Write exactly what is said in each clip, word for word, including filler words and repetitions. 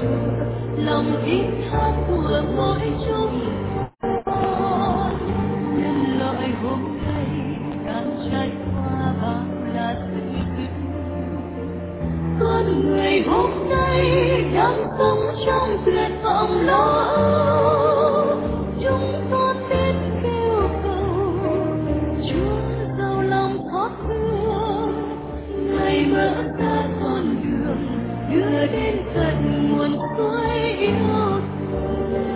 Chúa, lòng thiết tha của mỗi chúng con. Nhân loại hôm nay đang trải qua bao là sự dữ, con người hôm nay đang sống trong tuyệt vọng lo âu. Chúng con đến kêu cầu Chúa giàu lòng xót thương, Ngài mở ra con đường đưa đến tận nguồn suối yêu thương.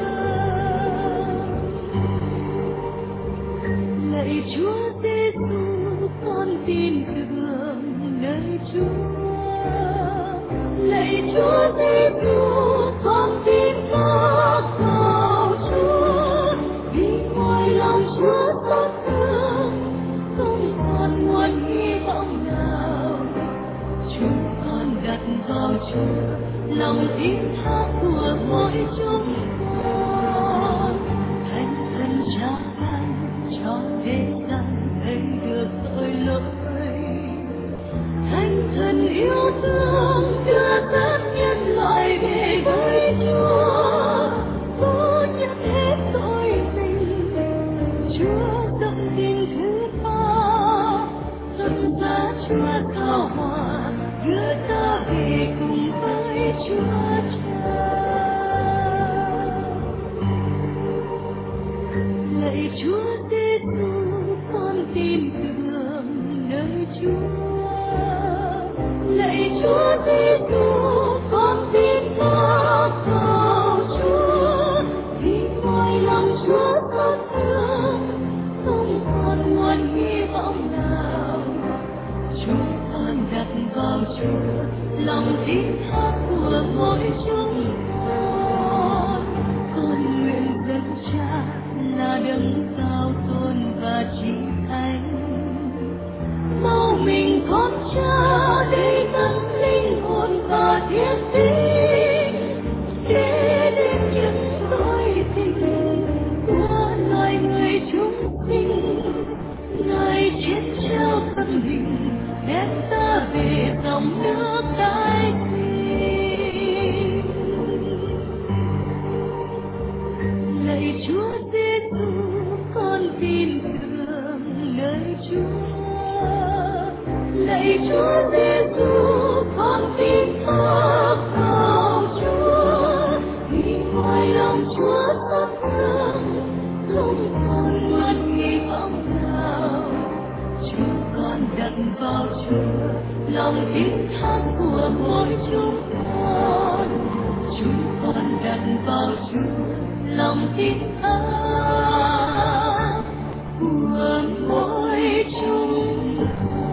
Lạy Chúa Giêsu, con tin tưởng nơi Chúa. Lạy Chúa Giêsu, con tin phó vào Chúa. Vì ngoài lòng Chúa xót thương, không còn nguồn hy vọng nào. Chúng con đặt vào Chúa, lòng tin tha của mỗi chúng con. Thánh thần Cha ban cho thế gian thấy được tội lỗi. Thánh thần yêu thương đưa dẫn nhân loại về với Chúa, vô nhận hết tội tình. Chúa dâng tình thứ tha, dâng giá Chúa cao hòa, đưa ta về cùng với Chúa Cha. Lạy Chúa Giêsu, con tin tưởng nơi Chúa. Lạy Chúa Giêsu, con tin phó vào Chúa. Vì ngoài lòng Chúa xót thương, không còn nguồn hy vọng nào. Chúng con đặt vào Chúa, lòng tin tha của mỗi chúng con. Con nguyện dân Cha là đấng cao tôn và trí thánh, mau mình con Cha để dâng linh hồn và thiết tính, để đến những tội tình của loài người chúng sinh. Ngài chết treo thân hình, đem ta về dòng nước tái sinh. Lạy Chúa Giêsu, con tin tưởng nơi Chúa. Lạy Chúa Giêsu, con tin phó vào Chúa. Vì ngoài lòng Chúa xót thương, không còn nguồn hy vọng nào. Chúng con đặt vào Chúa, lòng tin tha của mỗi chúng con. Chúng con đặt vào Chúa, lòng tin tha của mỗi chúng con.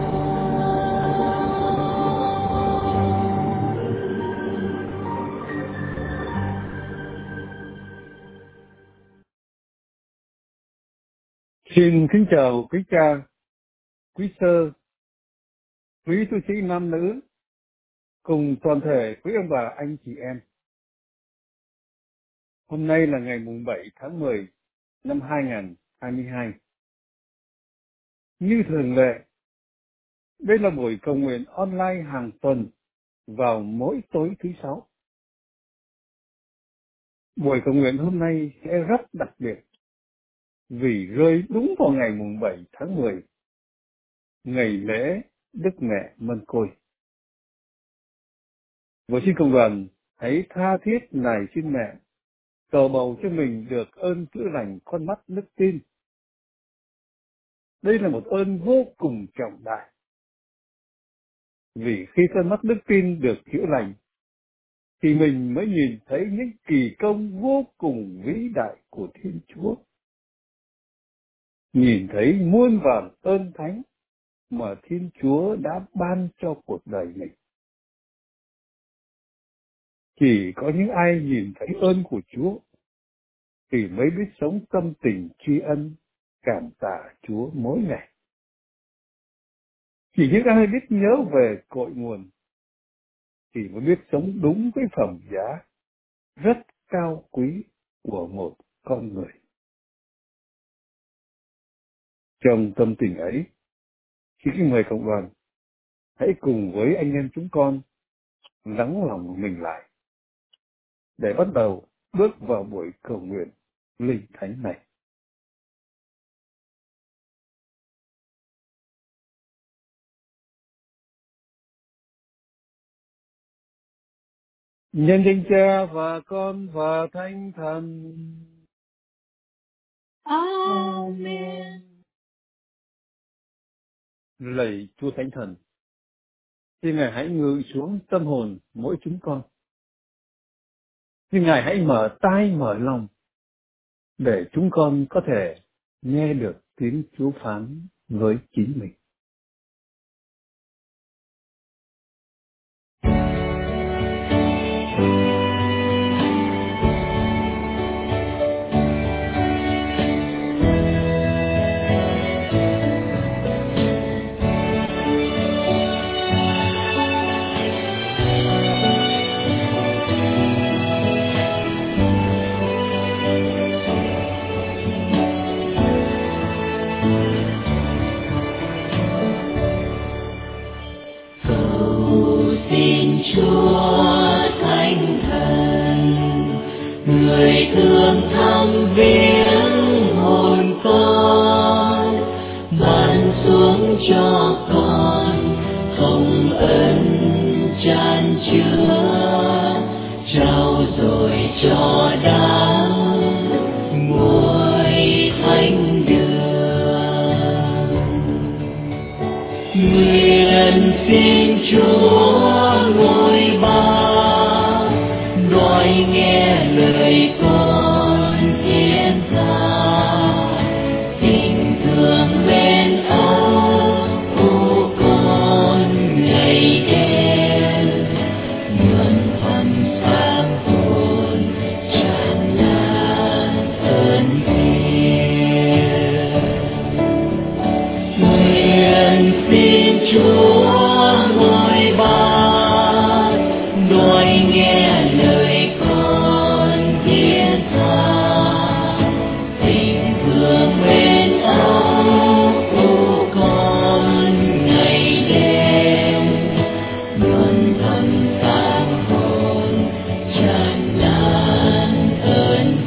Xin kính chào quý cha, quý sơ, quý tu sĩ nam nữ, cùng toàn thể quý ông bà anh chị em. Hôm nay là ngày mùng bảy tháng mười năm hai nghìn không trăm hai mươi hai. Như thường lệ, đây là buổi cầu nguyện online hàng tuần vào mỗi tối thứ sáu. Buổi cầu nguyện hôm nay sẽ rất đặc biệt vì rơi đúng vào ngày mùng bảy tháng mười, ngày lễ Đức Mẹ Mân Côi. Và xin cộng đoàn hãy tha thiết nài xin mẹ cầu bầu cho mình được ơn chữa lành con mắt đức tin. Đây là một ơn vô cùng trọng đại. Vì khi con mắt đức tin được chữa lành, thì mình mới nhìn thấy những kỳ công vô cùng vĩ đại của Thiên Chúa. Nhìn thấy muôn vàn ơn thánh mà Thiên Chúa đã ban cho cuộc đời mình. Chỉ có những ai nhìn thấy ơn của Chúa thì mới biết sống tâm tình tri ân, cảm tạ Chúa mỗi ngày. Chỉ những ai biết nhớ về cội nguồn thì mới biết sống đúng với phẩm giá rất cao quý của một con người. Trong tâm tình ấy, xin mời cộng đoàn hãy cùng với anh em chúng con lắng lòng mình lại để bắt đầu bước vào buổi cầu nguyện linh thánh này. Nhân danh Cha và Con và Thánh Thần. Amen. Lạy Chúa Thánh Thần, xin Ngài hãy ngự xuống tâm hồn mỗi chúng con. Xin Ngài hãy mở tai mở lòng để chúng con có thể nghe được tiếng Chúa phán với chính mình. Xin Chúa Thánh Thần, người thương thăm viếng hồn con, ban xuống cho con hồng ân tràn chứa, trao dồi cho đám muối thánh đường. Nguyện xin Chúa ngôi ba nói nghe lời con thiên tha, tình thương bên ơn của con ngày đêm, nguồn phần sáng hồn tràn lan ơn thiêng. Nguyện xin Chúa ngôi ba nói nghe lời con thiết tha, tình thương bên ơn của con ngày đêm, luôn thầm sáng hồn tràn lan ơn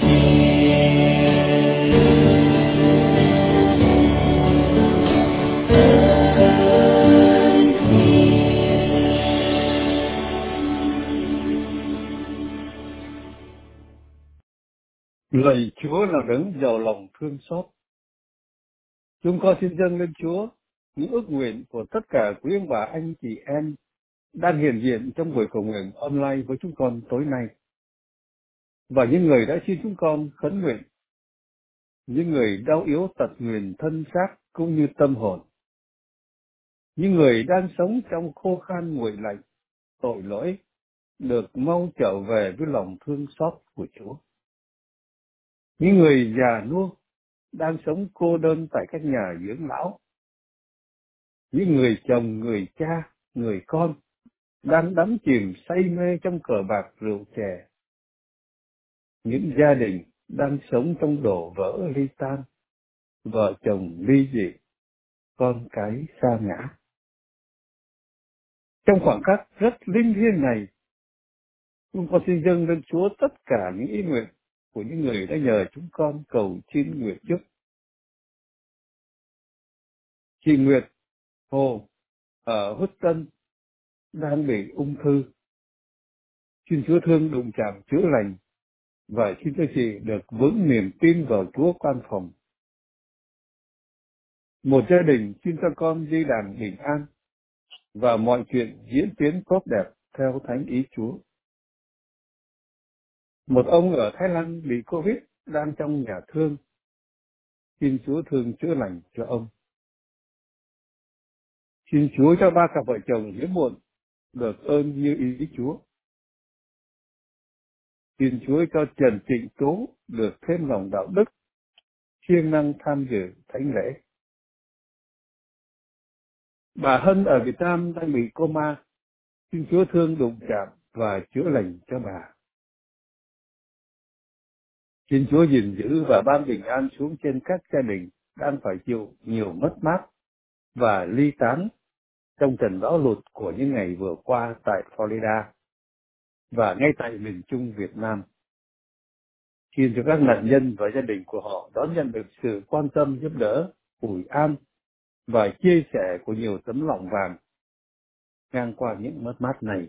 Lạy Chúa là đấng giàu lòng thương xót, chúng con xin dâng lên Chúa những ước nguyện của tất cả quý ông bà anh chị em đang hiện diện trong buổi cầu nguyện online với chúng con tối nay, và những người đã xin chúng con khấn nguyện, những người đau yếu tật nguyền thân xác cũng như tâm hồn, những người đang sống trong khô khan nguội lạnh, tội lỗi, được mau trở về với lòng thương xót của Chúa. Những người già nua đang sống cô đơn tại các nhà dưỡng lão, những người chồng, người cha, người con đang đắm chìm say mê trong cờ bạc rượu chè, những gia đình đang sống trong đổ vỡ ly tan, vợ chồng ly dị, con cái sa ngã. Trong khoảng khắc rất linh thiêng này, chúng con xin dâng lên Chúa tất cả những ý nguyện của những người đã nhờ chúng con cầu xin nguyện trước. Chị Nguyệt Hồ ở Houston đang bị ung thư, xin Chúa thương đụng chạm chữa lành, và xin cho chị được vững niềm tin vào Chúa quan phòng. Một gia đình xin cho con di đàn bình an và mọi chuyện diễn tiến tốt đẹp theo thánh ý Chúa. Một ông ở Thái Lan bị Covid đang trong nhà thương, xin Chúa thương chữa lành cho ông. Xin Chúa cho ba cặp vợ chồng hiếm muộn được ơn như ý Chúa. Xin Chúa cho Trần Trịnh Tú được thêm lòng đạo đức, siêng năng tham dự thánh lễ. Bà Hân ở Việt Nam đang bị coma, xin Chúa thương đụng chạm và chữa lành cho bà. Xin Chúa gìn giữ và ban bình an xuống trên các gia đình đang phải chịu nhiều mất mát và ly tán trong trận bão lụt của những ngày vừa qua tại Florida. và ngay tại miền Trung Việt Nam, xin cho các nạn nhân và gia đình của họ đón nhận được sự quan tâm giúp đỡ, ủi an và chia sẻ của nhiều tấm lòng vàng ngang qua những mất mát này.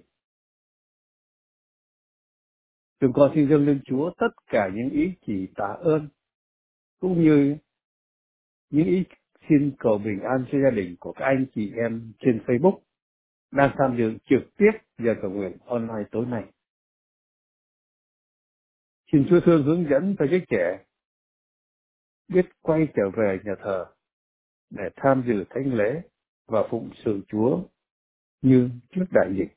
Chúng con xin dâng lên Chúa tất cả những ý chỉ tạ ơn, cũng như những ý xin cầu bình an cho gia đình của các anh chị em trên Facebook đang tham dự trực tiếp giờ cầu nguyện online tối nay. Xin Chúa thương hướng dẫn cho giới trẻ biết quay trở về nhà thờ để tham dự thánh lễ và phụng sự Chúa như trước đại dịch.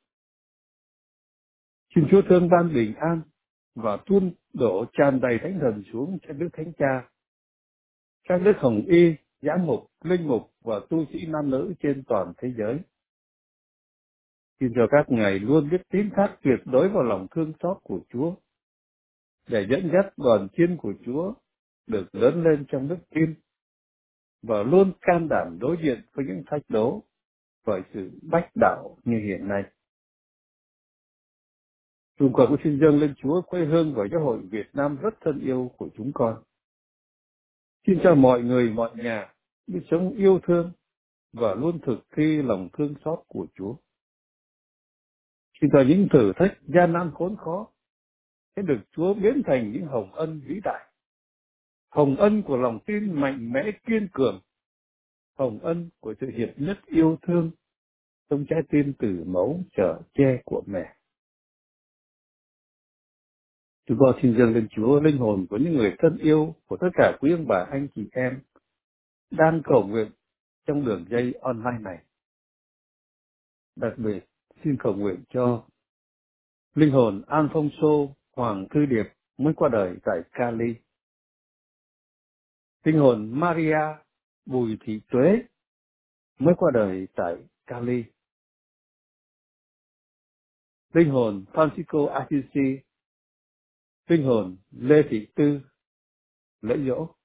Xin Chúa thương ban bình an và tuôn đổ tràn đầy thánh thần xuống cho Đức Thánh Cha, các đức hồng y, giám mục, linh mục và tu sĩ nam nữ trên toàn thế giới. Xin cho các ngài luôn biết tín thác tuyệt đối vào lòng thương xót của Chúa, để dẫn dắt đoàn chiên của Chúa được lớn lên trong đức tin và luôn can đảm đối diện với những thách đố và sự bách đạo như hiện nay. Chúng con cũng xin dâng lên Chúa quê hương và giáo hội Việt Nam rất thân yêu của chúng con. Xin cho mọi người, mọi nhà biết sống yêu thương và luôn thực thi lòng thương xót của Chúa. Xin cho những thử thách gian nan khốn khó sẽ được Chúa biến thành những hồng ân vĩ đại. Hồng ân của lòng tin mạnh mẽ kiên cường. Hồng ân của sự hiệp nhất yêu thương trong trái tim từ mẫu chở che của mẹ. Chúng con xin dâng lên Chúa linh hồn của những người thân yêu của tất cả quý ông bà anh chị em đang cầu nguyện trong đường dây online này. Đặc biệt xin cầu nguyện cho linh hồn Alfonso Hoàng Thư Điệp mới qua đời tại Cali, linh hồn Maria Bùi Thị Tuế mới qua đời tại Cali, linh hồn Francisco Assisi, linh hồn Lê Thị Tư lễ dỗ,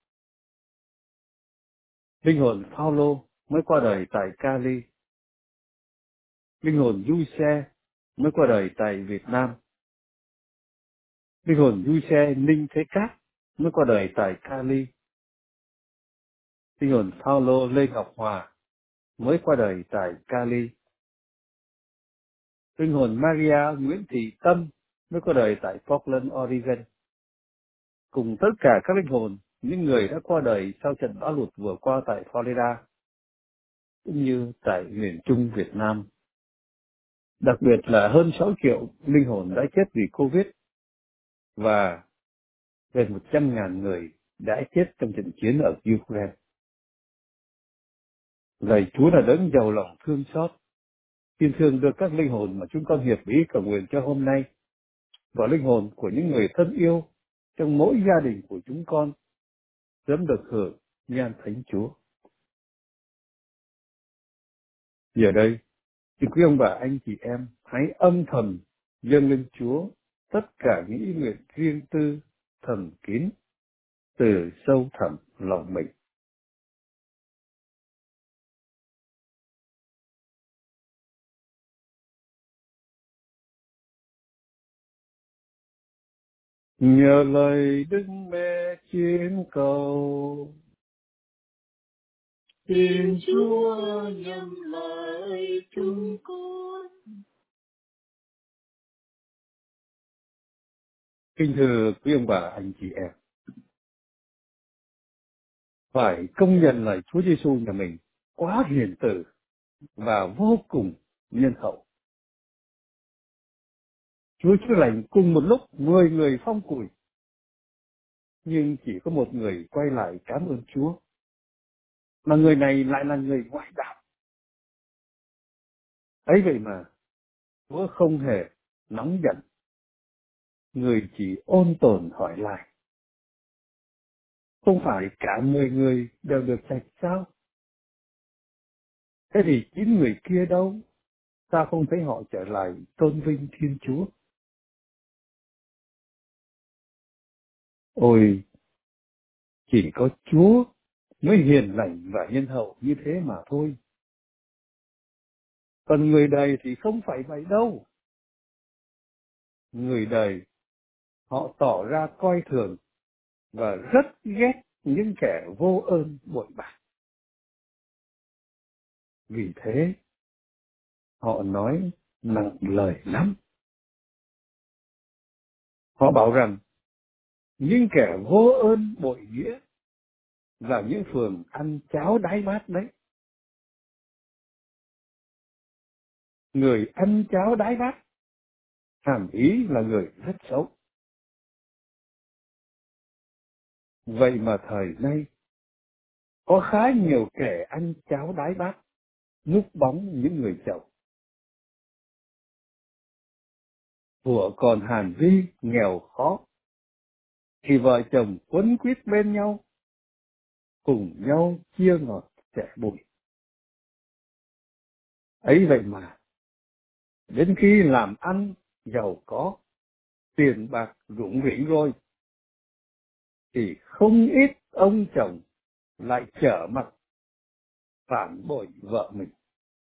linh hồn Paulo mới qua đời tại Cali, linh hồn Giuse mới qua đời tại Việt Nam, linh hồn Giuse Ninh Thế Cát mới qua đời tại Cali, linh hồn Paulo Lê Ngọc Hòa mới qua đời tại Cali, linh hồn Maria Nguyễn Thị Tâm mới qua đời tại Portland, Oregon, cùng tất cả các linh hồn những người đã qua đời sau trận bão lụt vừa qua tại Florida, cũng như tại miền Trung Việt Nam. Đặc biệt là hơn sáu triệu linh hồn đã chết vì Covid và gần một trăm ngàn người đã chết trong trận chiến ở Ukraine. Lạy Chúa là đấng giàu lòng thương xót, xin thương đưa các linh hồn mà chúng con hiệp ý cầu nguyện cho hôm nay và linh hồn của những người thân yêu trong mỗi gia đình của chúng con sớm được hưởng nhan thánh Chúa. Giờ đây, xin quý ông bà anh chị em hãy âm thầm dâng lên Chúa tất cả những ý nguyện riêng tư, thầm kín từ sâu thẳm lòng mình. Nhờ lời Đức Mẹ chiến cầu, Xin Chúa nhắm lời chúng con. kính thưa quý ông bà anh chị em, phải công nhận là Chúa Giêsu nhà mình quá hiền từ và vô cùng nhân hậu. Chúa chữa lành cùng một lúc mười người phong củi, nhưng chỉ có một người quay lại cảm ơn Chúa, mà người này lại là người ngoại đạo. Ấy vậy mà Chúa không hề nóng giận, người chỉ ôn tồn hỏi lại: không phải cả mười người đều được sạch sao? Thế thì chín người kia đâu? Sao không thấy họ trở lại tôn vinh Thiên Chúa? Ôi, chỉ có Chúa mới hiền lành và nhân hậu như thế mà thôi. Còn người đời thì không phải vậy đâu. người đời họ tỏ ra coi thường và rất ghét những kẻ vô ơn bội bạc. Vì thế, họ nói nặng lời lắm. Họ bảo rằng những kẻ vô ơn bội nghĩa là những phường ăn cháo đáy bát đấy. Người ăn cháo đáy bát hàm ý là người rất xấu. Vậy mà thời nay có khá nhiều kẻ ăn cháo đáy bát núp bóng những người chồng. Thuở còn hàn vi nghèo khó thì vợ chồng quấn quýt bên nhau, cùng nhau chia ngọt sẻ bùi. Ấy vậy mà đến khi làm ăn giàu có, tiền bạc rủng rỉnh rồi, thì không ít ông chồng lại trở mặt phản bội vợ mình.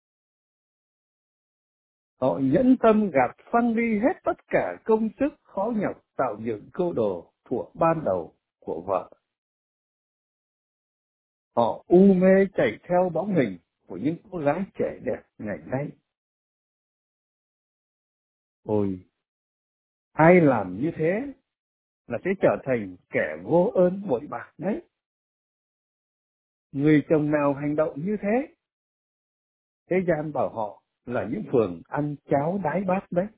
Họ nhẫn tâm gạt phăng đi hết tất cả công sức khó nhọc tạo dựng câu đồ thuở ban đầu của vợ. Họ u mê chạy theo bóng hình của những cô gái trẻ đẹp ngày nay. Ôi, ai làm như thế là sẽ trở thành kẻ vô ơn bội bạc đấy. Người chồng nào hành động như thế, thế gian bảo họ là những phường ăn cháo đái bát đấy.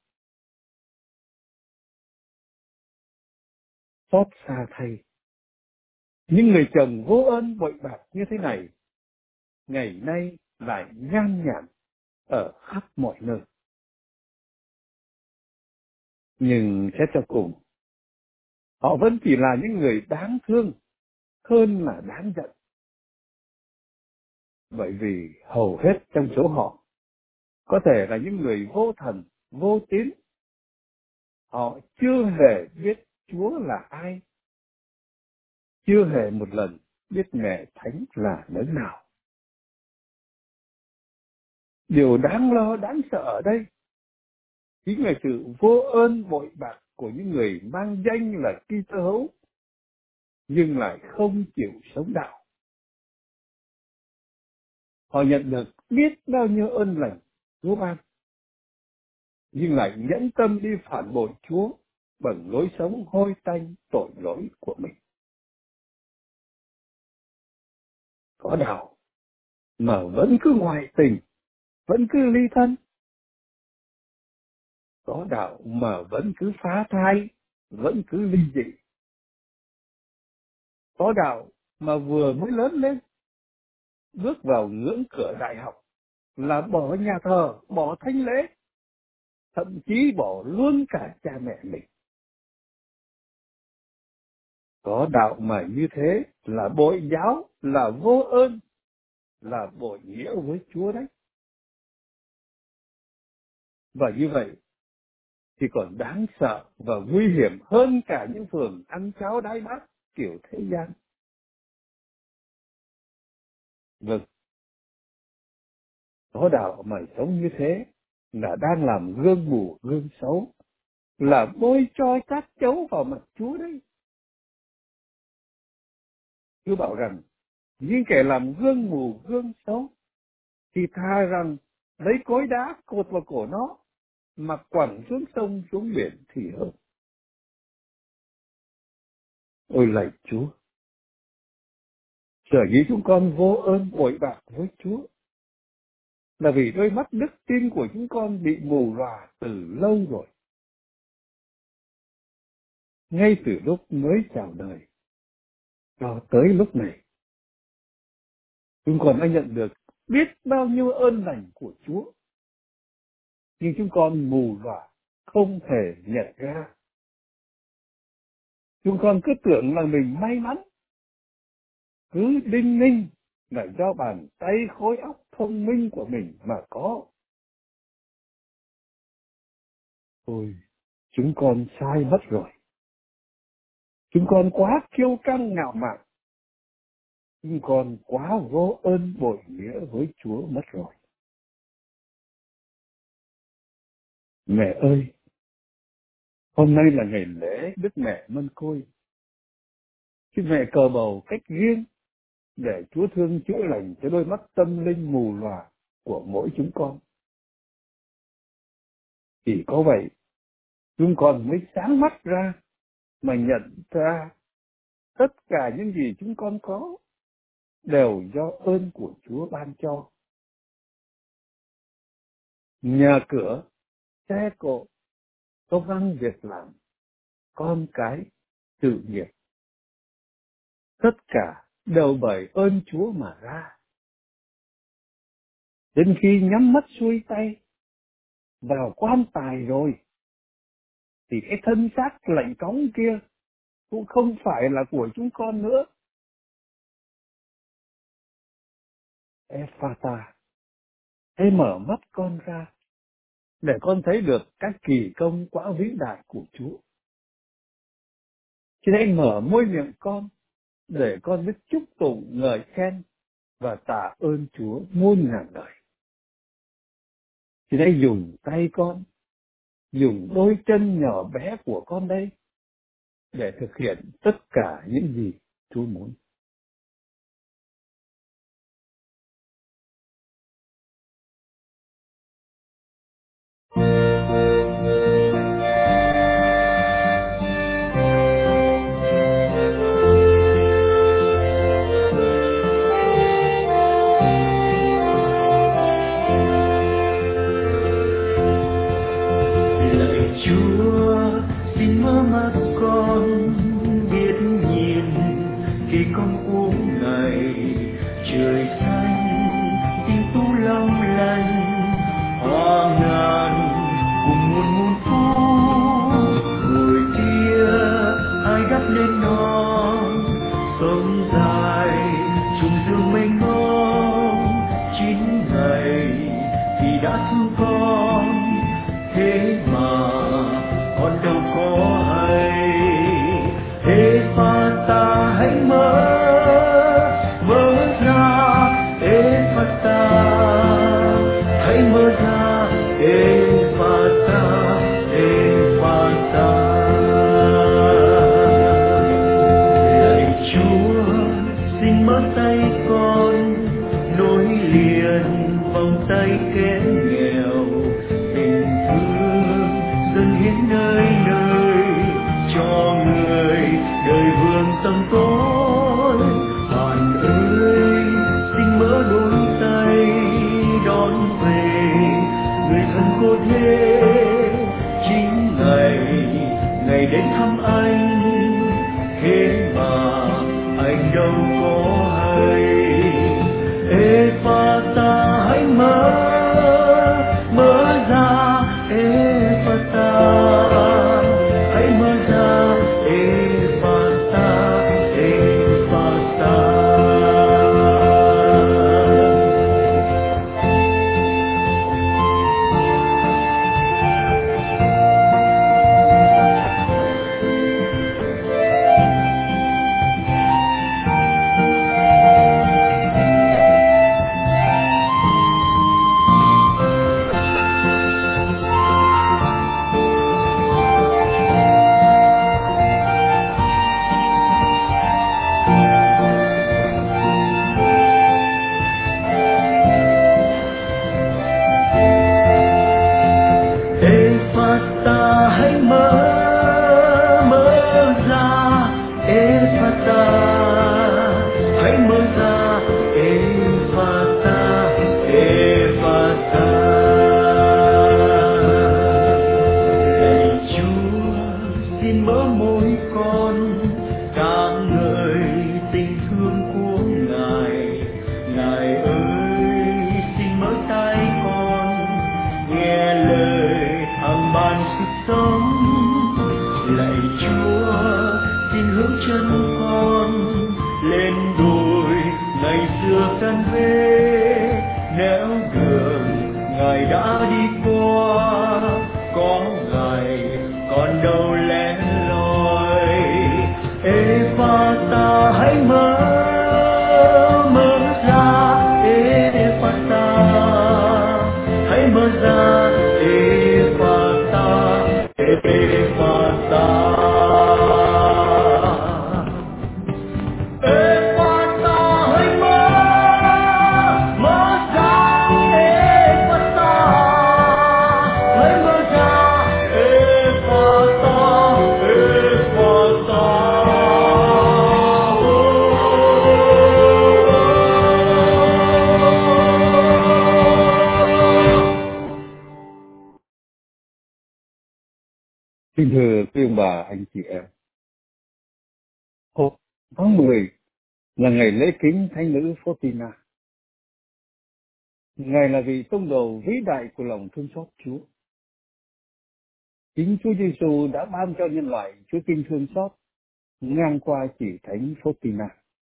Xót xa thay, những người chồng vô ơn bội bạc như thế này ngày nay lại nhan nhản ở khắp mọi nơi. Nhưng xét cho cùng, họ vẫn chỉ là những người đáng thương hơn là đáng giận. Bởi vì hầu hết trong số họ có thể là những người vô thần, vô tín. Họ chưa hề biết Chúa là ai, chưa hề một lần biết mẹ thánh là đấng nào. Điều đáng lo, đáng sợ ở đây chính là sự vô ơn bội bạc của những người mang danh là Kitô hữu nhưng lại không chịu sống đạo. Họ nhận được biết bao nhiêu ơn lành Chúa ban, nhưng lại nhẫn tâm đi phản bội Chúa bằng lối sống hôi tanh tội lỗi của mình. Có đạo mà vẫn cứ ngoại tình, vẫn cứ ly thân. Có đạo mà vẫn cứ phá thai, vẫn cứ ly dị. Có đạo mà vừa mới lớn lên, bước vào ngưỡng cửa đại học là bỏ nhà thờ, bỏ thánh lễ, thậm chí bỏ luôn cả cha mẹ mình. Có đạo mà như thế là bội giáo, là vô ơn, là bội nghĩa với Chúa đấy. Và như vậy thì còn đáng sợ và nguy hiểm hơn cả những phường ăn cháo đái bát kiểu thế gian. Vâng, có đạo mà sống như thế là đang làm gương mù gương xấu, là bôi trói cát chấu vào mặt Chúa đấy. Chúa bảo rằng những kẻ làm gương mù gương xấu thì thà rằng lấy cối đá cột vào cổ nó mà quẳng xuống sông xuống biển thì hơn. Ôi lạy Chúa, sở dĩ chúng con vô ơn bội bạc với Chúa là vì đôi mắt đức tin của chúng con bị mù lòa từ lâu rồi. Ngay từ lúc mới chào đời cho tới lúc này, chúng con đã nhận được biết bao nhiêu ơn lành của Chúa, nhưng chúng con mù lòa không thể nhận ra. Chúng con cứ tưởng là mình may mắn, cứ đinh ninh là do bàn tay khối óc thông minh của mình mà có. Ôi, chúng con sai mất rồi. Chúng con quá kiêu căng ngạo mạn. Chúng con quá vô ơn bội nghĩa với Chúa mất rồi. Mẹ ơi, Hôm nay là ngày lễ Đức Mẹ Mân Côi. Xin mẹ cờ bầu cách riêng để Chúa thương chữa lành cho đôi mắt tâm linh mù lòa của mỗi chúng con. Chỉ có vậy, chúng con mới sáng mắt ra mà nhận ra tất cả những gì chúng con có đều do ơn của Chúa ban cho. Nhà cửa, xe cộ, công ăn việc làm, con cái, sự nghiệp, tất cả đều bởi ơn Chúa mà ra. Đến khi nhắm mắt xuôi tay vào quan tài rồi, thì cái thân xác lạnh cóng kia cũng không phải là của chúng con nữa. Ephata, hãy mở mắt con ra để con thấy được các kỳ công quá vĩ đại của Chúa. Xin hãy mở môi miệng con để con biết chúc tụng ngợi khen và tạ ơn Chúa muôn ngàn đời. Xin hãy dùng tay con, dùng đôi chân nhỏ bé của con đây để thực hiện tất cả những gì Chúa muốn. Hãy mở ra, Ephata, Ephata. quý ông bà, anh chị em. Hôm tháng mười là ngày lễ kính Thánh nữ Faustina. Ngài là vị tông đồ vĩ đại của lòng thương xót Chúa. Chính Chúa Giêsu đã ban cho nhân loại Chúa kinh thương xót ngang qua chỉ Thánh Faustina.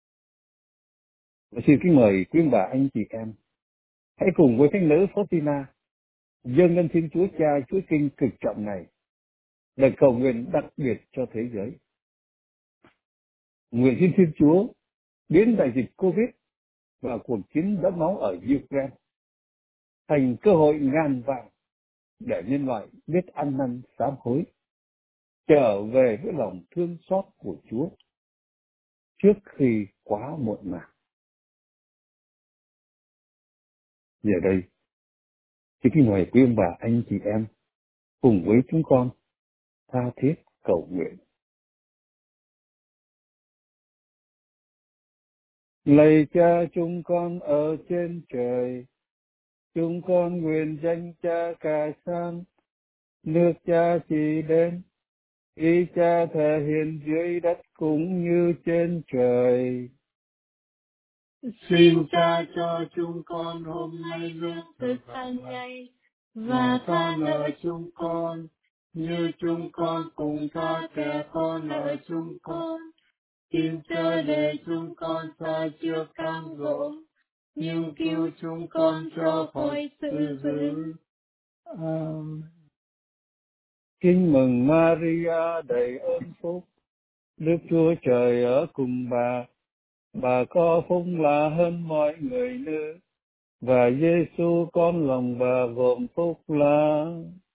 Và xin kính mời quý ông bà, anh chị em, hãy cùng với Thánh nữ Faustina dâng lên Thiên Chúa Cha Chúa kinh cực trọng này để cầu nguyện đặc biệt cho thế giới. Nguyện xin Thiên Chúa biến đại dịch Covid và cuộc chiến đẫm máu ở Ukraine thành cơ hội ngàn vàng để nhân loại biết ăn năn sám hối, trở về với lòng thương xót của Chúa trước khi quá muộn màng. Giờ đây, xin kính mời quý ông bà, anh chị em cùng với chúng con tha thiết cầu nguyện. Lạy Cha chúng con ở trên trời, chúng con nguyện danh Cha cai san, nước Cha chỉ đến, ý Cha thể hiện dưới đất cũng như trên trời. Xin Cha cho chúng con hôm nay lương thực hàng ngày, và tha nợ chúng con như chúng con cùng tha kẻ có nợ chúng con. Xin chớ để chúng con sa trước cám dỗ, nhưng cứu chúng con cho khỏi sự dữ. Amen. Kính mừng Maria đầy ơn phúc, Đức Chúa Trời ở cùng bà. Bà có phúc lạ hơn mọi người nữ, và Giêsu con lòng bà gồm phúc lạ.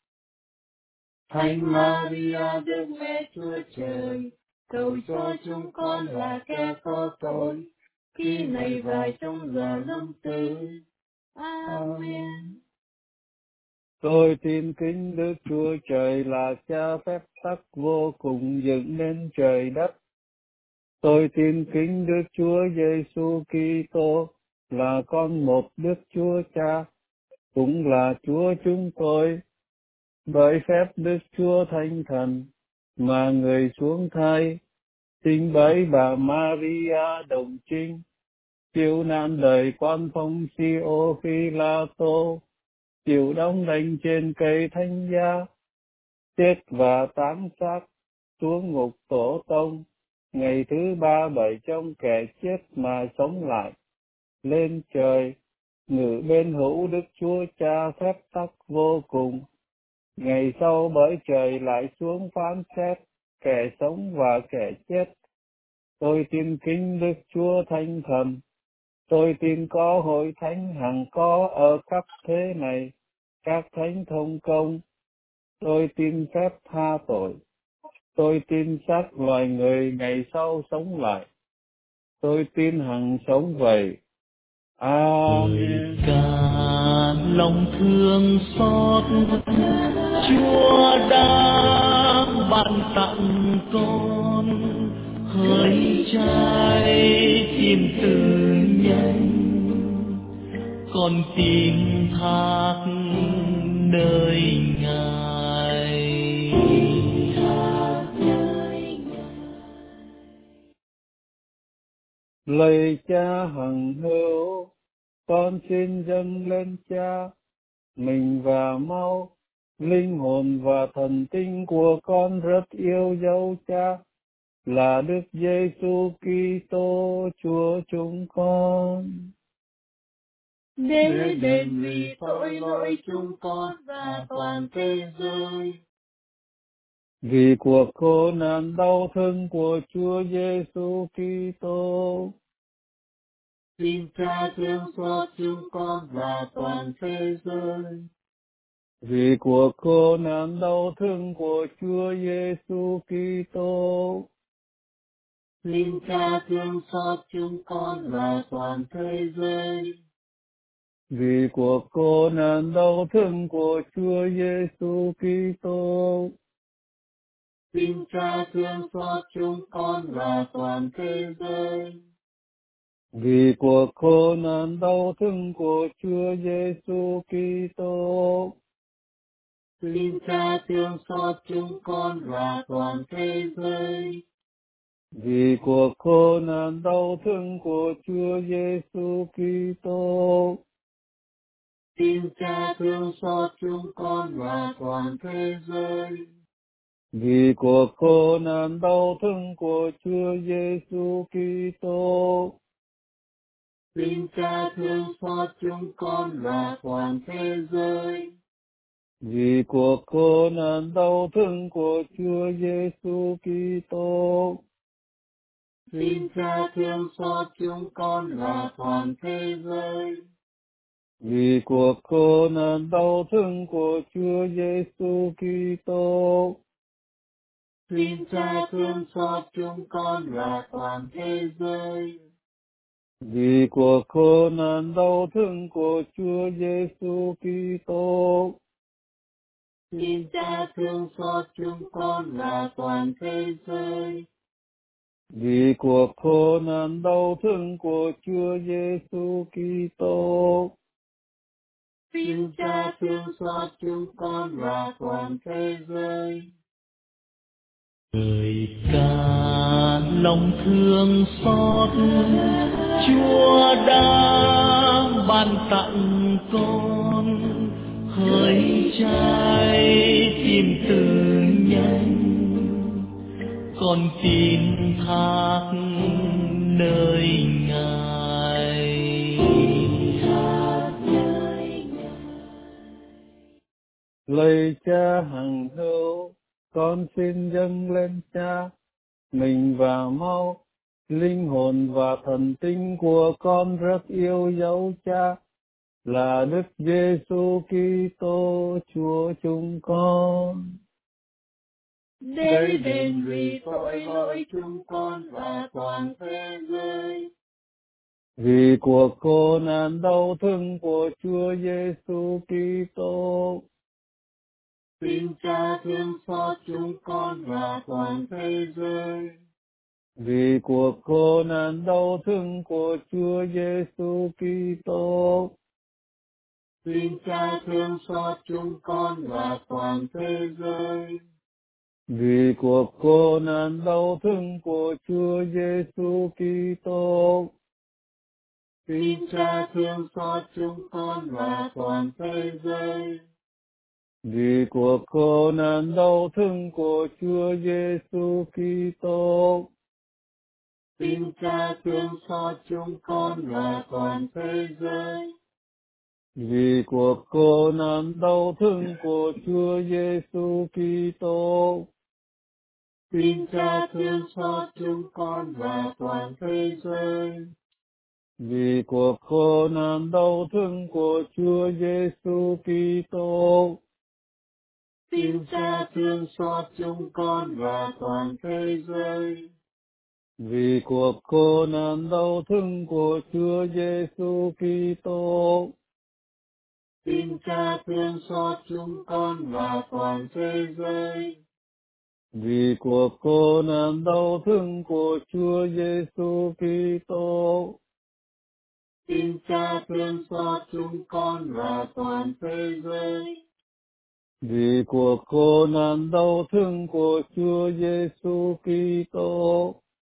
Thánh Maria Đức Mẹ Chúa Trời, cầu cho chúng con là kẻ có tội, khi này và trong giờ lâm tử. Amen. Tôi tin kính Đức Chúa Trời là Cha phép tắc vô cùng dựng nên trời đất. Tôi tin kính Đức Chúa Giêsu Kitô là con một Đức Chúa Cha, cũng là Chúa chúng tôi. Bởi phép Đức Chúa Thánh Thần mà người xuống thai, sinh bởi bà Maria đồng trinh, chịu nạn đời quan phong Si-ô Phi-la-tô, chịu đóng đinh trên cây thánh giá, chết và táng xác, xuống ngục tổ tông, ngày thứ ba bảy trong kẻ chết mà sống lại, lên trời, ngự bên hữu Đức Chúa Cha phép tắc vô cùng. Ngày sau bởi trời lại xuống phán xét kẻ sống và kẻ chết. Tôi tin kính Đức Chúa Thánh Thần. Tôi tin có hội thánh hằng có ở khắp thế này, các thánh thông công. Tôi tin phép tha tội. Tôi tin xác loài người ngày sau sống lại. Tôi tin hằng sống vậy. Amen. Cả lòng thương xót Chúa đã ban tặng con, hỡi trái tim từ nhân, con tin thác nơi Ngài. Lạy Cha hằng hữu, con xin dâng lên Cha mình và máu, linh hồn và thần tinh của con rất yêu dấu Cha, là Đức Giêsu Kitô Chúa chúng con. Để đền vì tội lỗi chúng con và toàn thế giới. Vì cuộc khổ nạn đau thương của Chúa Giêsu Kitô, Xin Cha thương xót chúng con và toàn thế giới. vì cuộc khổ nạn đau thương của Chúa Giêsu Kitô, Xin Cha thương xót chúng con và toàn thế giới. vì cuộc khổ nạn đau thương của Chúa Giêsu Kitô, Xin Cha thương xót chúng con và toàn thế giới. vì cuộc khổ nạn đau thương của Chúa Giêsu Kitô, Xin Cha thương xót chúng con và toàn thế giới. Vì cuộc khổ nạn đau thương của Chúa Giêsu Kitô. Xin Cha thương xót chúng con và toàn thế giới. Vì cuộc khổ nạn đau thương của Chúa Giêsu Kitô. Xin Cha thương xót chúng con và toàn thế giới. Vì cuộc khổ nạn đau thương của Chúa Giêsu Kitô. Xin Cha thương xót chúng con và toàn thế giới. Vì cuộc khổ nạn đau thương của Chúa Giêsu Kitô. Xin Cha thương xót chúng con và toàn thế giới. Vì cuộc khổ nạn đau thương của Chúa Giêsu Kitô. Xin Cha thương xót chúng con và toàn thế giới. Vì cuộc khổ nạn đau thương của Chúa Giêsu Kitô. Xin Cha thương xót chúng con và toàn thế giới. Lời ca lòng thương xót Chúa đã ban tặng con hỡi trái tim từ nhân, con tin thác nơi Ngài. Lạy Cha hằng hữu, con xin dâng lên Cha mình và máu, linh hồn và thần tinh của con rất yêu dấu Cha, là Đức Giêsu Kitô Chúa chúng con. Để đền vì tội lỗi chúng con và toàn thế giới. Vì cuộc khổ nạn đau thương của Chúa Giêsu Kitô. Xin Cha thương xót chúng con và toàn thế giới. Vì cuộc khổ nạn đau thương của Chúa Giêsu Kitô. Xin Cha thương xót chúng con và toàn thế giới. Vì cuộc khổ nạn đau thương của Chúa Giêsu Kitô. Xin Cha thương xót chúng con và toàn thế giới. Vì cuộc khổ nạn đau thương của Chúa Giêsu Kitô. Xin Cha thương xót chúng con và toàn thế giới. Vì cuộc khổ nạn đau thương của Chúa Giêsu Kitô. Xin Cha thương xót chúng con và toàn thế giới. Vì cuộc khổ nạn đau thương của Chúa Giêsu Kitô. Xin Cha thương xót chúng con và toàn thế giới. Vì cuộc khổ nạn đau thương của Chúa Giêsu Kitô. Xin Cha thương xót chúng con và toàn thế giới. Vì cuộc khổ nạn đau thương của Chúa Giêsu Kitô. Xin Cha thương xót chúng con và toàn thế giới. Vì cuộc khổ nạn đau thương của Chúa Giêsu Kitô.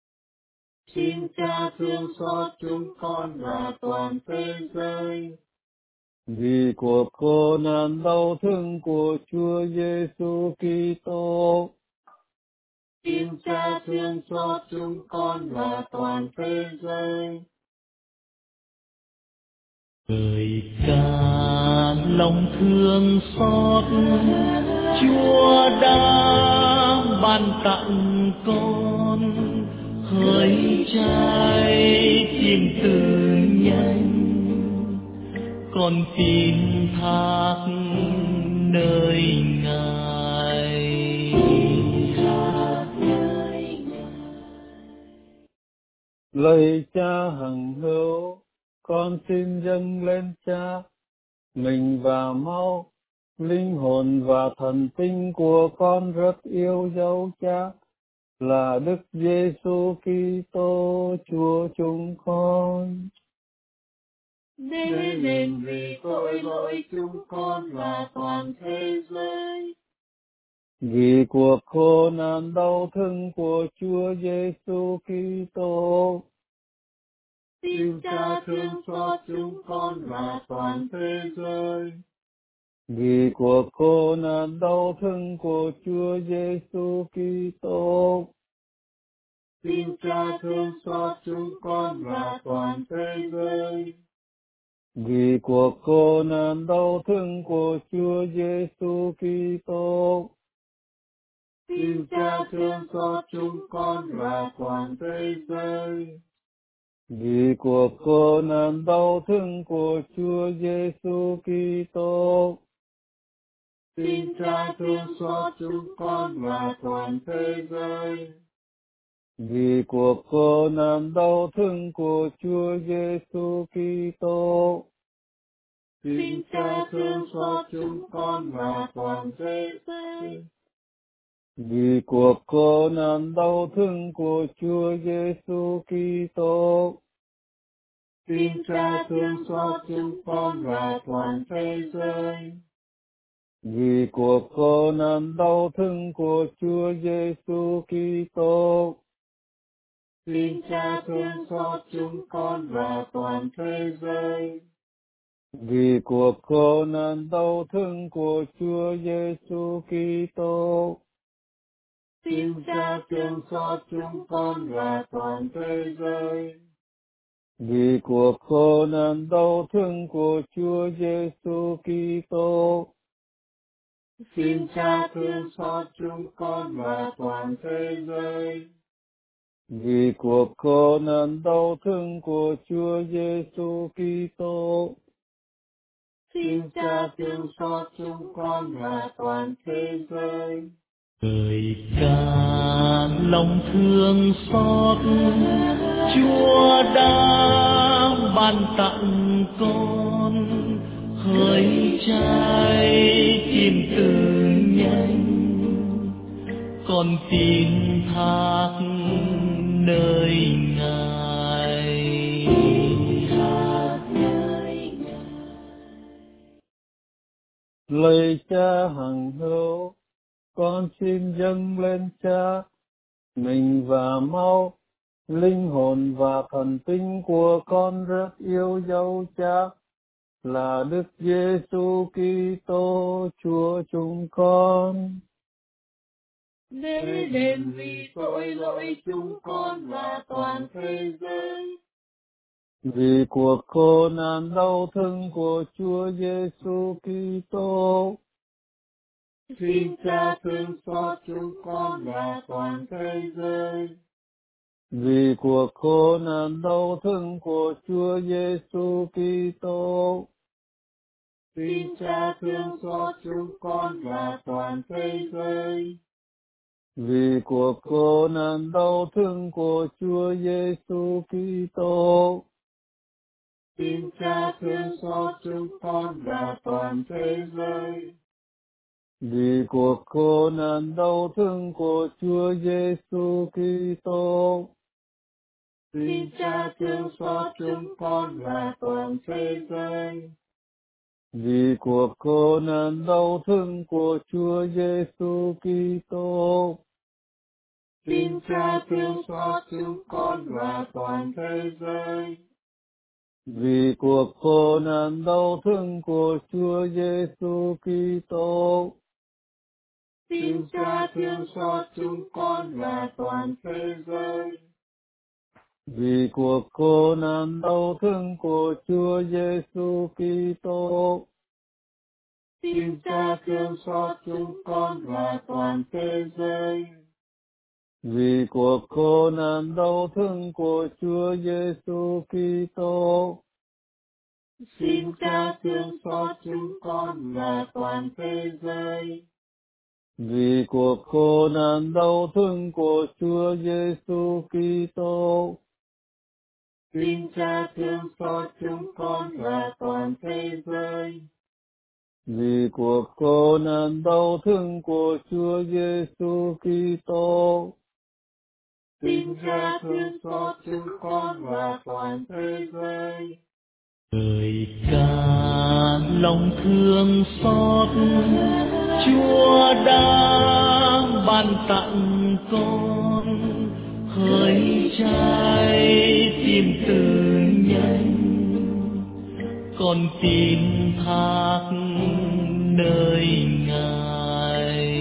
Xin Cha thương xót chúng con và toàn thế giới. Vì cuộc khổ nạn đau thương của Chúa Giêsu Kitô. Xin Cha thương xót chúng con và toàn thế giới. Lời ca lòng thương xót Chúa đã ban tặng con hỡi trái tim từ nhân, con tin thác nơi Ngài. Lạy Cha hằng hữu, con xin dâng lên Cha mình và máu, linh hồn và thần tinh của con rất yêu dấu Cha, là Đức Giêsu Kitô Chúa chúng con. để đền vì tội lỗi chúng con và toàn thế giới. Vì cuộc khổ nạn đau thương của Chúa Giêsu Kitô, Xin Cha thương xót chúng con và toàn thế giới. vì cuộc khổ nạn đau thương của Chúa Giêsu Kitô, Xin Cha thương xót chúng con và toàn thế giới. vì cuộc khổ nạn đau thương của Chúa Giêsu Kitô, Xin Cha thương xót chúng con và toàn thế giới. vì cuộc khổ nạn đau thương của Chúa Giêsu Kitô, Xin Cha thương xót chúng con và toàn thế giới. vì cuộc khổ nạn đau thương của Chúa Giêsu Kitô, Xin Cha thương xót chúng con và toàn thế giới. vì cuộc khổ nạn đau thương của Chúa Giêsu Kitô, Xin Cha thương xót chúng con và toàn thế giới. vì cuộc khổ nạn đau thương của Chúa Giêsu Kitô, Xin Cha thương xót chúng con và toàn thế giới. vì cuộc khổ nạn đau thương của Chúa Giêsu Kitô, Xin Cha thương xót chúng con và toàn thế giới. vì cuộc khổ nạn đau thương của Chúa Giêsu Kitô, Xin Cha thương xót chúng con và toàn thế giới. vì cuộc khổ nạn đau thương của Chúa Giêsu Kitô, Xin Cha thương xót chúng con và toàn thế giới. Người ca lòng thương xót, Chúa đã ban tặng con hỡi trái tim từ nhanh, con tin thác nơi Ngài. Lạy Cha hằng hữu, con xin dâng lên Cha mình và máu, linh hồn và thần tinh của con rất yêu dấu Cha, là Đức Giêsu Kitô Chúa chúng con. Để đền vì tội lỗi chúng con và toàn thế giới. Vì cuộc khổ nạn đau thương của Chúa Giêsu Kitô, Xin Cha thương xót chúng con và toàn thế giới. vì cuộc khổ nạn đau thương của Chúa Giêsu Kitô, Xin Cha thương xót chúng con và toàn thế giới. vì cuộc khổ nạn đau thương của Chúa Giêsu Kitô, Xin Cha thương xót chúng con và toàn thế giới. vì cuộc khổ nạn đau thương của Chúa Giêsu Kitô, Xin Cha thương xót chúng con và toàn thế giới. vì cuộc khổ nạn đau thương của Chúa Giêsu Kitô, Xin Cha thương xót chúng con và toàn thế giới. vì cuộc khổ nạn đau thương của Chúa Giêsu Kitô, Xin Cha thương xót chúng con và toàn thế giới. vì cuộc khổ nạn đau thương của Chúa Giêsu Kitô, Xin Cha thương xót chúng con và toàn thế giới. vì cuộc khổ nạn đau thương của Chúa Giêsu Kitô, Xin Cha thương xót chúng con và toàn thế giới. vì cuộc khổ nạn đau thương của Chúa Giêsu Kitô, Xin Cha thương xót chúng con và toàn thế giới. vì cuộc khổ nạn đau thương của Chúa Giêsu Kitô, Xin Cha thương xót chúng con và toàn thế giới. Lời ca lòng thương xót Chúa đã ban tặng con hơi trái tim từ nhân con tin thác nơi Ngài.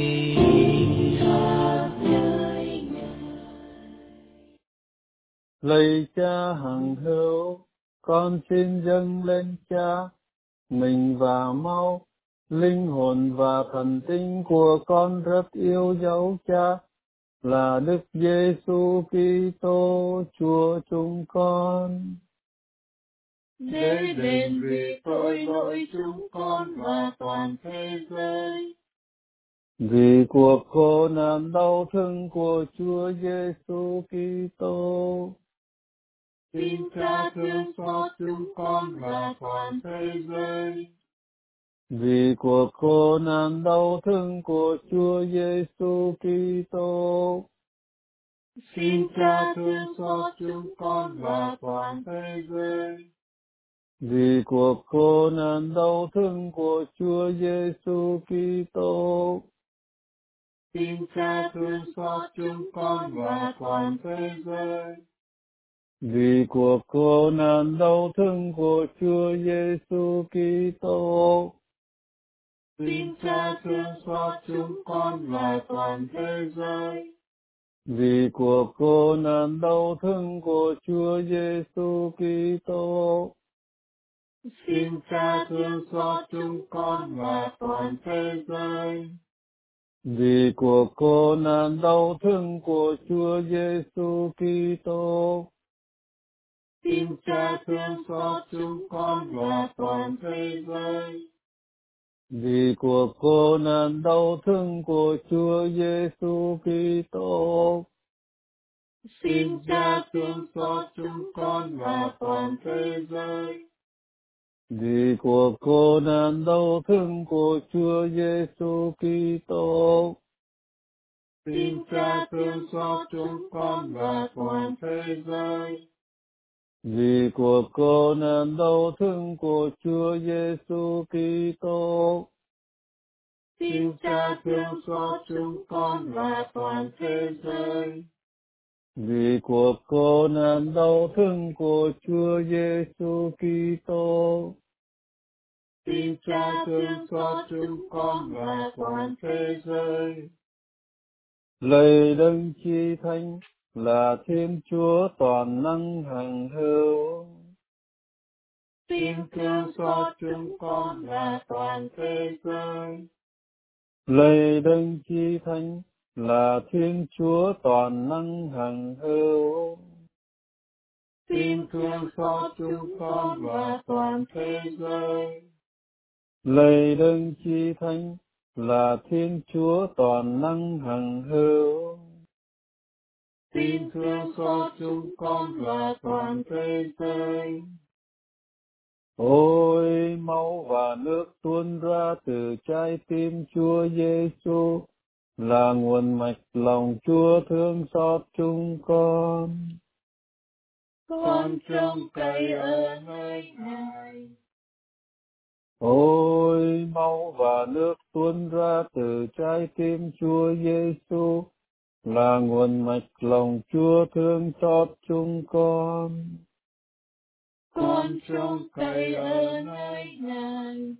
Lạy Cha hằng hữu, con xin dâng lên Cha mình và máu, linh hồn và thần tinh của con rất yêu dấu Cha, là Đức Giêsu Kitô Chúa chúng con. Để đền vì tội lỗi chúng con và toàn thế giới. Vì cuộc khổ nạn đau thương của Chúa Giêsu Kitô, Xin Cha thương xót chúng con và toàn thế giới. vì cuộc khổ nạn đau thương của Chúa Giêsu Kitô, Xin Cha thương xót chúng con và toàn thế giới. vì cuộc khổ nạn đau thương của Chúa Giêsu Kitô, Xin Cha thương xót chúng con và toàn thế giới. vì cuộc khổ nạn đau thương của Chúa Giêsu Kitô, Xin Cha thương xót chúng con và toàn thế giới. vì cuộc khổ nạn đau thương của Chúa Giêsu Kitô, Xin Cha thương xót chúng con và toàn thế giới. vì cuộc khổ nạn đau thương của Chúa Giêsu Kitô, Xin Cha thương xót chúng con và toàn thế giới. vì cuộc khổ nạn đau thương của Chúa Giêsu Kitô, Xin Cha thương xót chúng con và toàn thế giới. vì cuộc khổ nạn đau thương của Chúa Giêsu Kitô, Xin Cha thương xót chúng con và toàn thế giới. vì cuộc khổ nạn đau thương của Chúa Giêsu Kitô, Xin Cha thương xót chúng con và toàn thế giới. vì cuộc khổ nạn đau thương của Chúa Giêsu Kitô, Xin Cha thương xót chúng con và toàn thế giới. lạy Đấng Chi Thánh là Thiên Chúa toàn năng hằng hữu, Xin thương xót chúng con và toàn thế giới. lạy Đấng Chi Thánh là Thiên Chúa toàn năng hằng hữu, Xin thương xót chúng con và toàn thế giới. lạy Đấng Chi Thánh là Thiên Chúa toàn năng hằng hữu, Xin thương xót chúng con và toàn thế giới. ôi máu và nước tuôn ra từ trái tim Chúa Giêsu là nguồn mạch lòng Chúa thương xót chúng con. Con trông cậy ở nơi Ngài. Ôi máu và nước tuôn ra từ trái tim Chúa Giêsu là nguồn mạch lòng Chúa thương xót chúng con. Con trông cậy ở nơi Ngài.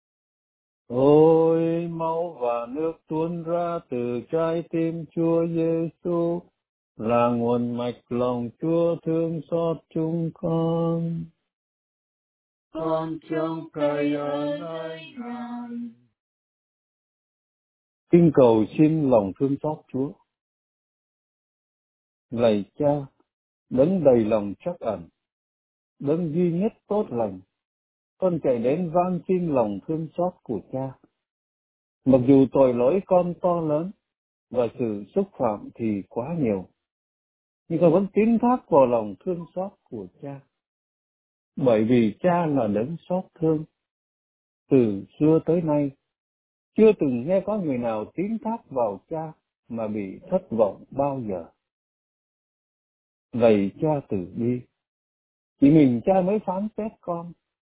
Ôi máu và nước tuôn ra từ trái tim Chúa Giêsu là nguồn mạch lòng Chúa thương xót chúng con. Con trông cậy ở nơi Ngài. Kinh cầu xin lòng thương xót Chúa. Lạy Cha, đấng đầy lòng trắc ẩn, đấng duy nhất tốt lành, con chạy đến van xin lòng thương xót của Cha. Mặc dù tội lỗi con to lớn và sự xúc phạm thì quá nhiều, nhưng con vẫn tín thác vào lòng thương xót của Cha. Bởi vì Cha là đấng xót thương, từ xưa tới nay, chưa từng nghe có người nào tín thác vào Cha mà bị thất vọng bao giờ. Vậy Cha từ bi, chỉ mình Cha mới phán xét con,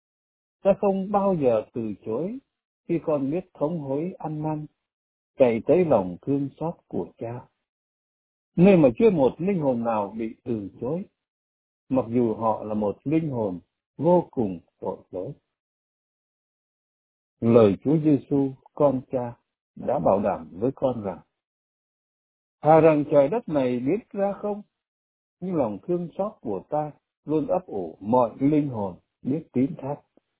sẽ không bao giờ từ chối khi con biết thống hối ăn năn, chạy tới lòng thương xót của Cha. Nơi mà chưa một linh hồn nào bị từ chối, mặc dù họ là một linh hồn vô cùng tội lỗi. Lời Chúa Giêsu, con Cha, đã bảo đảm với con rằng, thà rằng trời đất này biến ra không, nhưng lòng thương xót của ta luôn ấp ủ mọi linh hồn biết tín thác.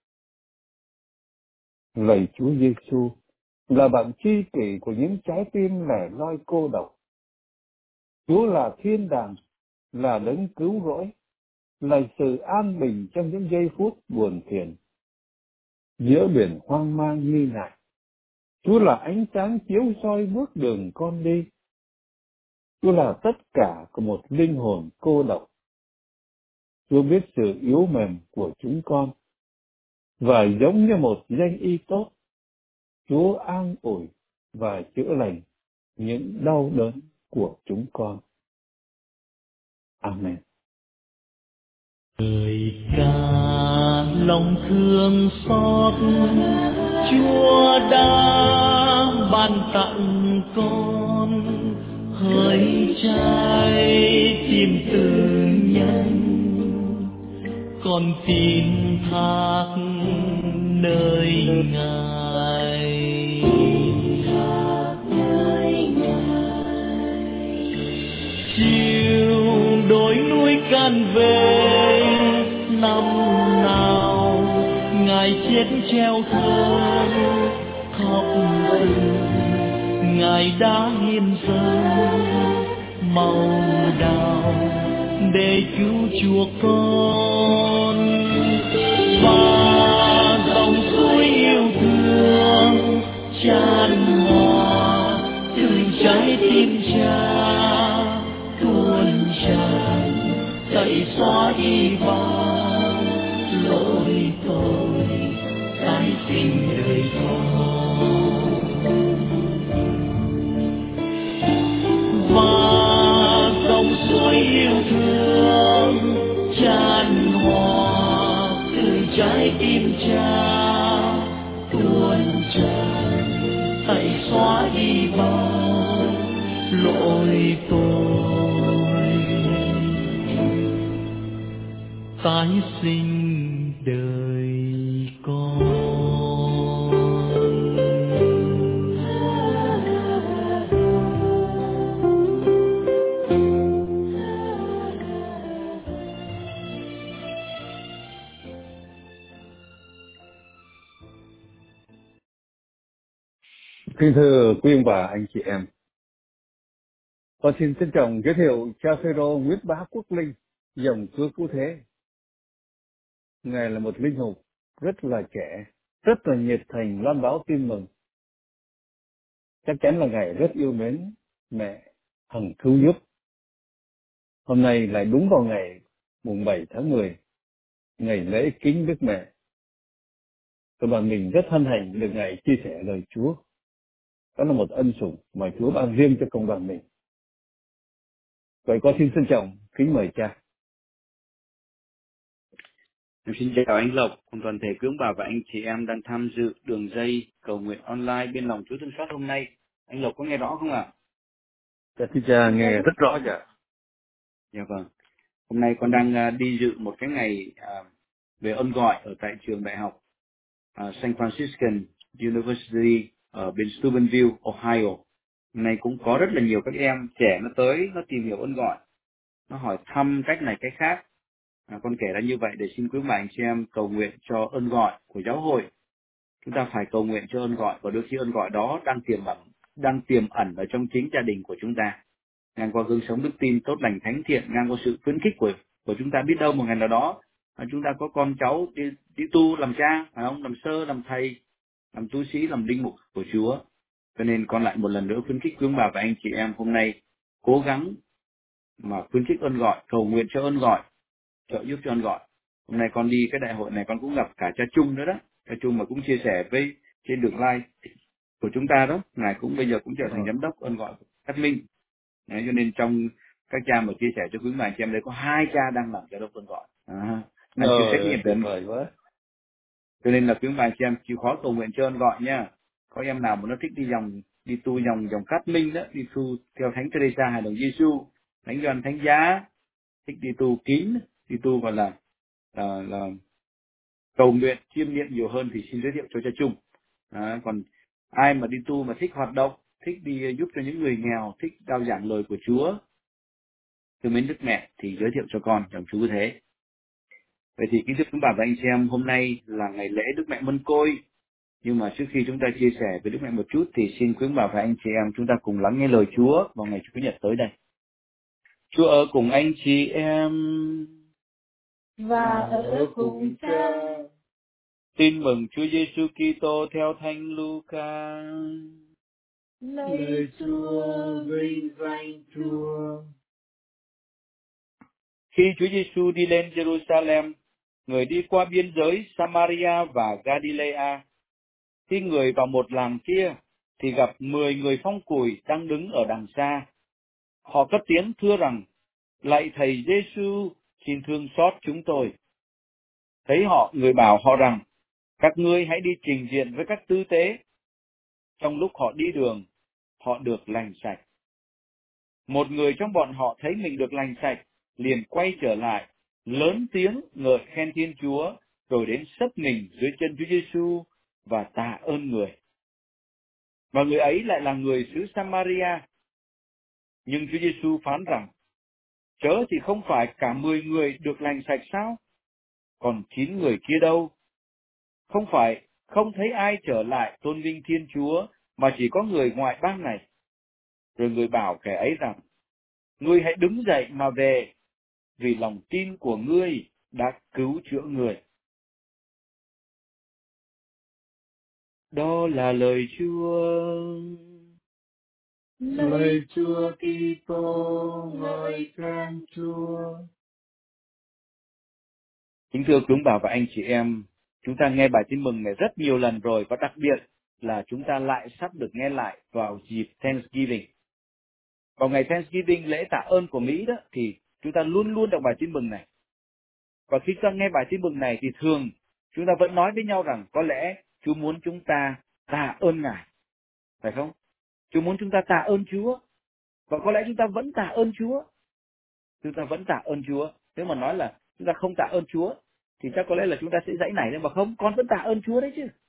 Lời Chúa Giêsu là bạn tri kỷ của những trái tim lẻ loi cô độc. Chúa là thiên đàng, là đấng cứu rỗi, là sự an bình trong những giây phút buồn phiền. Giữa biển hoang mang như này, Chúa là ánh sáng chiếu soi bước đường con đi. Chúa là tất cả của một linh hồn cô độc. Chúa biết sự yếu mềm của chúng con, và giống như một danh y tốt, Chúa an ủi và chữa lành những đau đớn của chúng con. Amen. Lời ca lòng thương xót Chúa đã ban tặng con, hỡi trái tim từ nhân con tin thác nơi Ngài. Chiều đồi núi can về năm nào Ngài chết treo thương khóc rừng, Ngài đã hiến dâng màu đào để cứu chuộc con. Và dòng suối yêu thương tràn hòa từ trái tim Cha, tuôn tràn dậy xóa đi bao lỗi tội tái sinh đời con. Và dòng suối yêu thương tràn hòa từ trái tim Cha, tuôn tràn tẩy xóa đi bao lỗi tội tái sinh đời con. Kính thưa quý ông bà, anh chị em, con xin trân trọng giới thiệu cha Phêrô Nguyễn Bá Quốc Linh, dòng Chúa Cứu Thế. Ngài là một linh mục rất là trẻ, rất là nhiệt thành loan báo tin mừng. Chắc chắn là Ngài rất yêu mến mẹ Hằng Cứu Giúp. Hôm nay lại đúng vào ngày mùng bảy tháng mười, ngày lễ kính Đức Mẹ. Và đoàn mình rất hân hạnh được Ngài chia sẻ lời Chúa. Đó là một ân sủng mà Chúa ban riêng cho cộng đoàn mình. Vậy con xin trân trọng kính mời cha. Em xin chào anh Lộc, cùng toàn thể quý ông bà và anh chị em đang tham dự đường dây cầu nguyện online bên lòng Chúa thương xót hôm nay. Anh Lộc có nghe rõ không ạ? Dạ thưa cha, nghe rất rõ dạ. Dạ vâng. Hôm nay con đang uh, đi dự một cái ngày uh, về ơn gọi ở tại trường đại học uh, Saint Franciscan University ở bên Steubenville, Ohio. Hôm nay cũng có rất là nhiều các em trẻ nó tới, nó tìm hiểu ơn gọi, nó hỏi thăm cách này cách khác. À, con kể ra như vậy để xin quý bà anh chị em cầu nguyện cho ơn gọi của giáo hội. Chúng ta phải cầu nguyện cho ơn gọi, và đôi khi ơn gọi đó đang tiềm ẩn, đang tiềm ẩn ở trong chính gia đình của chúng ta. Ngang qua gương sống đức tin tốt lành thánh thiện, ngang qua sự khuyến khích của của chúng ta, biết đâu một ngày nào đó chúng ta có con cháu đi đi tu làm cha, phải không? Làm sơ, làm thầy, làm tu sĩ, làm linh mục của Chúa. Cho nên con lại một lần nữa khuyến khích quý bà và anh chị em hôm nay cố gắng mà khuyến khích ơn gọi, cầu nguyện cho ơn gọi, trợ giúp cho ơn gọi. Hôm nay con đi cái đại hội này con cũng gặp cả cha Trung nữa đó, cha Trung mà cũng chia sẻ với trên đường live của chúng ta đó, ngài cũng bây giờ cũng trở thành giám đốc ơn gọi Cát Minh. Đấy, cho nên trong các cha mà chia sẻ cho quý bà chị em đấy có hai cha đang làm giám đốc ơn gọi, à, đang chịu trách nhiệm tuyệt đến vời quá. Cho nên là quý ông bà chị em chịu khó cầu nguyện cho ơn gọi nha. Có em nào mà nó thích đi dòng đi tu dòng dòng Cát Minh đó, đi tu theo Thánh Teresa Hài Đồng Giêsu, Thánh Gioan Thánh Giá, thích đi tu kín, đi tu gọi là là, là cầu nguyện chiêm niệm nhiều hơn thì xin giới thiệu cho cha chung. À, còn ai mà đi tu mà thích hoạt động, thích đi giúp cho những người nghèo, thích rao giảng lời của Chúa, thương mến Đức Mẹ thì giới thiệu cho con dòng chú thế. Vậy thì kính thưa quý bà và anh chị em, hôm nay là ngày lễ Đức Mẹ Mân Côi. Nhưng mà trước khi chúng ta chia sẻ với Đức Mẹ một chút thì xin quý bà và anh chị em chúng ta cùng lắng nghe lời Chúa vào ngày Chủ nhật tới đây. Chúa ở cùng anh chị em và ở cùng cha. Tin mừng Chúa Giêsu Kitô theo Thánh Luca. Lạy Chúa, vinh danh Chúa. Khi Chúa Giêsu đi lên Jerusalem, người đi qua biên giới Samaria và Galilea. Khi người vào một làng kia, thì gặp mười người phong cùi đang đứng ở đằng xa. Họ cất tiếng thưa rằng: Lạy Thầy Giêsu, xin thương xót chúng tôi. Thấy họ, người bảo họ rằng: Các ngươi hãy đi trình diện với các tư tế. Trong lúc họ đi đường, họ được lành sạch. Một người trong bọn họ thấy mình được lành sạch, liền quay trở lại, lớn tiếng ngợi khen Thiên Chúa, rồi đến sấp mình dưới chân Chúa Giêsu và tạ ơn người. Và người ấy lại là người xứ Samaria. Nhưng Chúa Giêsu phán rằng: Chớ thì không phải cả mười người được lành sạch sao? Còn chín người kia đâu? Không phải không thấy ai trở lại tôn vinh Thiên Chúa, mà chỉ có người ngoại bang này. Rồi người bảo kẻ ấy rằng: Ngươi hãy đứng dậy mà về, vì lòng tin của ngươi đã cứu chữa người. Đó là lời Chúa. Lạy Chúa Kitô, ngợi khen Chúa. Kính thưa quý ông bà và anh chị em, chúng ta nghe bài tin mừng này rất nhiều lần rồi, và đặc biệt là chúng ta lại sắp được nghe lại vào dịp Thanksgiving. Vào ngày Thanksgiving, lễ tạ ơn của Mỹ đó, thì chúng ta luôn luôn đọc bài tin mừng này. Và khi ta nghe bài tin mừng này thì thường chúng ta vẫn nói với nhau rằng có lẽ Chúa muốn chúng ta tạ ơn Ngài, phải không? Chúa muốn chúng ta tạ ơn Chúa, và có lẽ chúng ta vẫn tạ ơn Chúa. Chúng ta vẫn tạ ơn Chúa. Nếu mà nói là chúng ta không tạ ơn Chúa thì chắc có lẽ là chúng ta sẽ dãy nảy lên, mà không, con vẫn tạ ơn Chúa đấy chứ.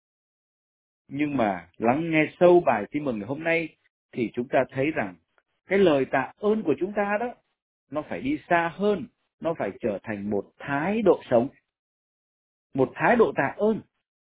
Nhưng mà lắng nghe sâu bài tin mừng ngày hôm nay thì chúng ta thấy rằng cái lời tạ ơn của chúng ta đó, nó phải đi xa hơn, nó phải trở thành một thái độ sống, một thái độ tạ ơn.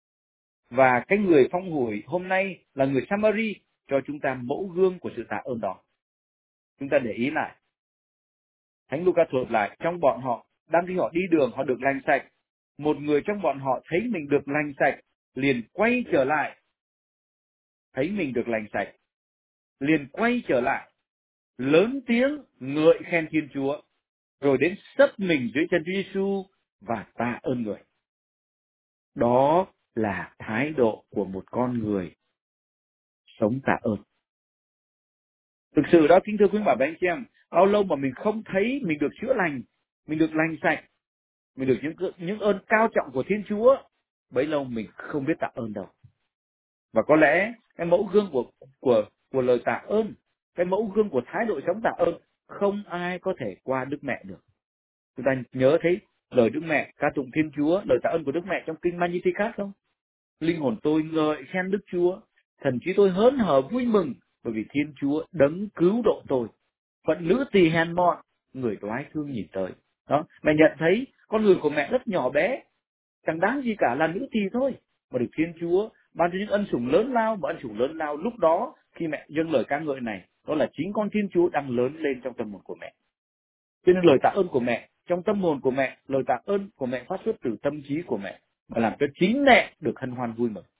Và cái người phong hủi hôm nay là người Samari cho chúng ta mẫu gương của sự tạ ơn đó. Chúng ta để ý lại, Thánh Luca thuật lại, trong bọn họ, đang khi họ đi đường, họ được lành sạch. Một người trong bọn họ thấy mình được lành sạch, liền quay trở lại. Thấy mình được lành sạch, liền quay trở lại, lớn tiếng ngợi khen Thiên Chúa, rồi đến sấp mình dưới chân Chúa Giêsu và tạ ơn người. Đó là thái độ của một con người sống tạ ơn. Thực sự đó, kính thưa quý bà và anh chị em, bao lâu mà mình không thấy mình được chữa lành, mình được lành sạch, mình được những những ơn cao trọng của Thiên Chúa, bấy lâu mình không biết tạ ơn đâu. Và có lẽ cái mẫu gương của của của lời tạ ơn, cái mẫu gương của thái độ sống tạ ơn, không ai có thể qua Đức Mẹ được. Chúng ta nhớ thấy lời Đức Mẹ ca tụng Thiên Chúa, lời tạ ơn của Đức Mẹ trong kinh Magnificat không? Linh hồn tôi ngợi khen Đức Chúa, thần trí tôi hớn hở vui mừng, bởi vì Thiên Chúa đấng cứu độ tôi. Phận nữ tỳ hèn mọn, người đoái thương nhìn tới. Đó, mẹ nhận thấy con người của mẹ rất nhỏ bé, chẳng đáng gì cả, là nữ tỳ thôi, mà được Thiên Chúa ban cho những ân sủng lớn lao. Mà ân sủng lớn lao lúc đó khi mẹ dâng lời ca ngợi này, đó là chính con Thiên Chúa đang lớn lên trong tâm hồn của mẹ. Cho nên lời tạ ơn của mẹ trong tâm hồn của mẹ, lời tạ ơn của mẹ phát xuất từ tâm trí của mẹ, mà làm cho chính mẹ được hân hoan vui mừng.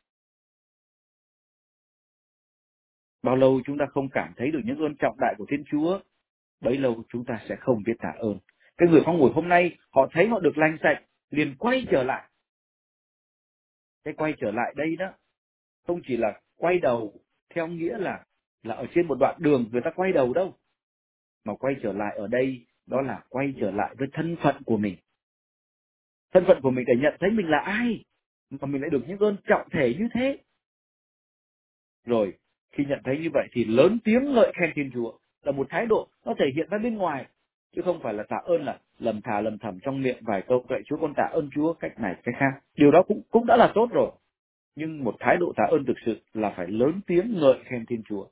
Bao lâu chúng ta không cảm thấy được những ơn trọng đại của Thiên Chúa, bấy lâu chúng ta sẽ không biết tạ ơn. Cái người phong ngủi hôm nay, họ thấy họ được lành sạch, liền quay trở lại. Cái quay trở lại đây đó, không chỉ là quay đầu theo nghĩa là là ở trên một đoạn đường người ta quay đầu đâu, mà quay trở lại ở đây đó là quay trở lại với thân phận của mình. Thân phận của mình để nhận thấy mình là ai. mà mình lại được những ơn trọng thể như thế. Rồi, khi nhận thấy như vậy thì lớn tiếng ngợi khen Thiên Chúa là một thái độ nó thể hiện ra bên ngoài, chứ không phải là tạ ơn là lầm thà lầm thầm trong miệng vài câu vậy Chúa con tạ ơn Chúa cách này cách khác. Điều đó cũng cũng đã là tốt rồi. Nhưng một thái độ tạ ơn thực sự là phải lớn tiếng ngợi khen Thiên Chúa.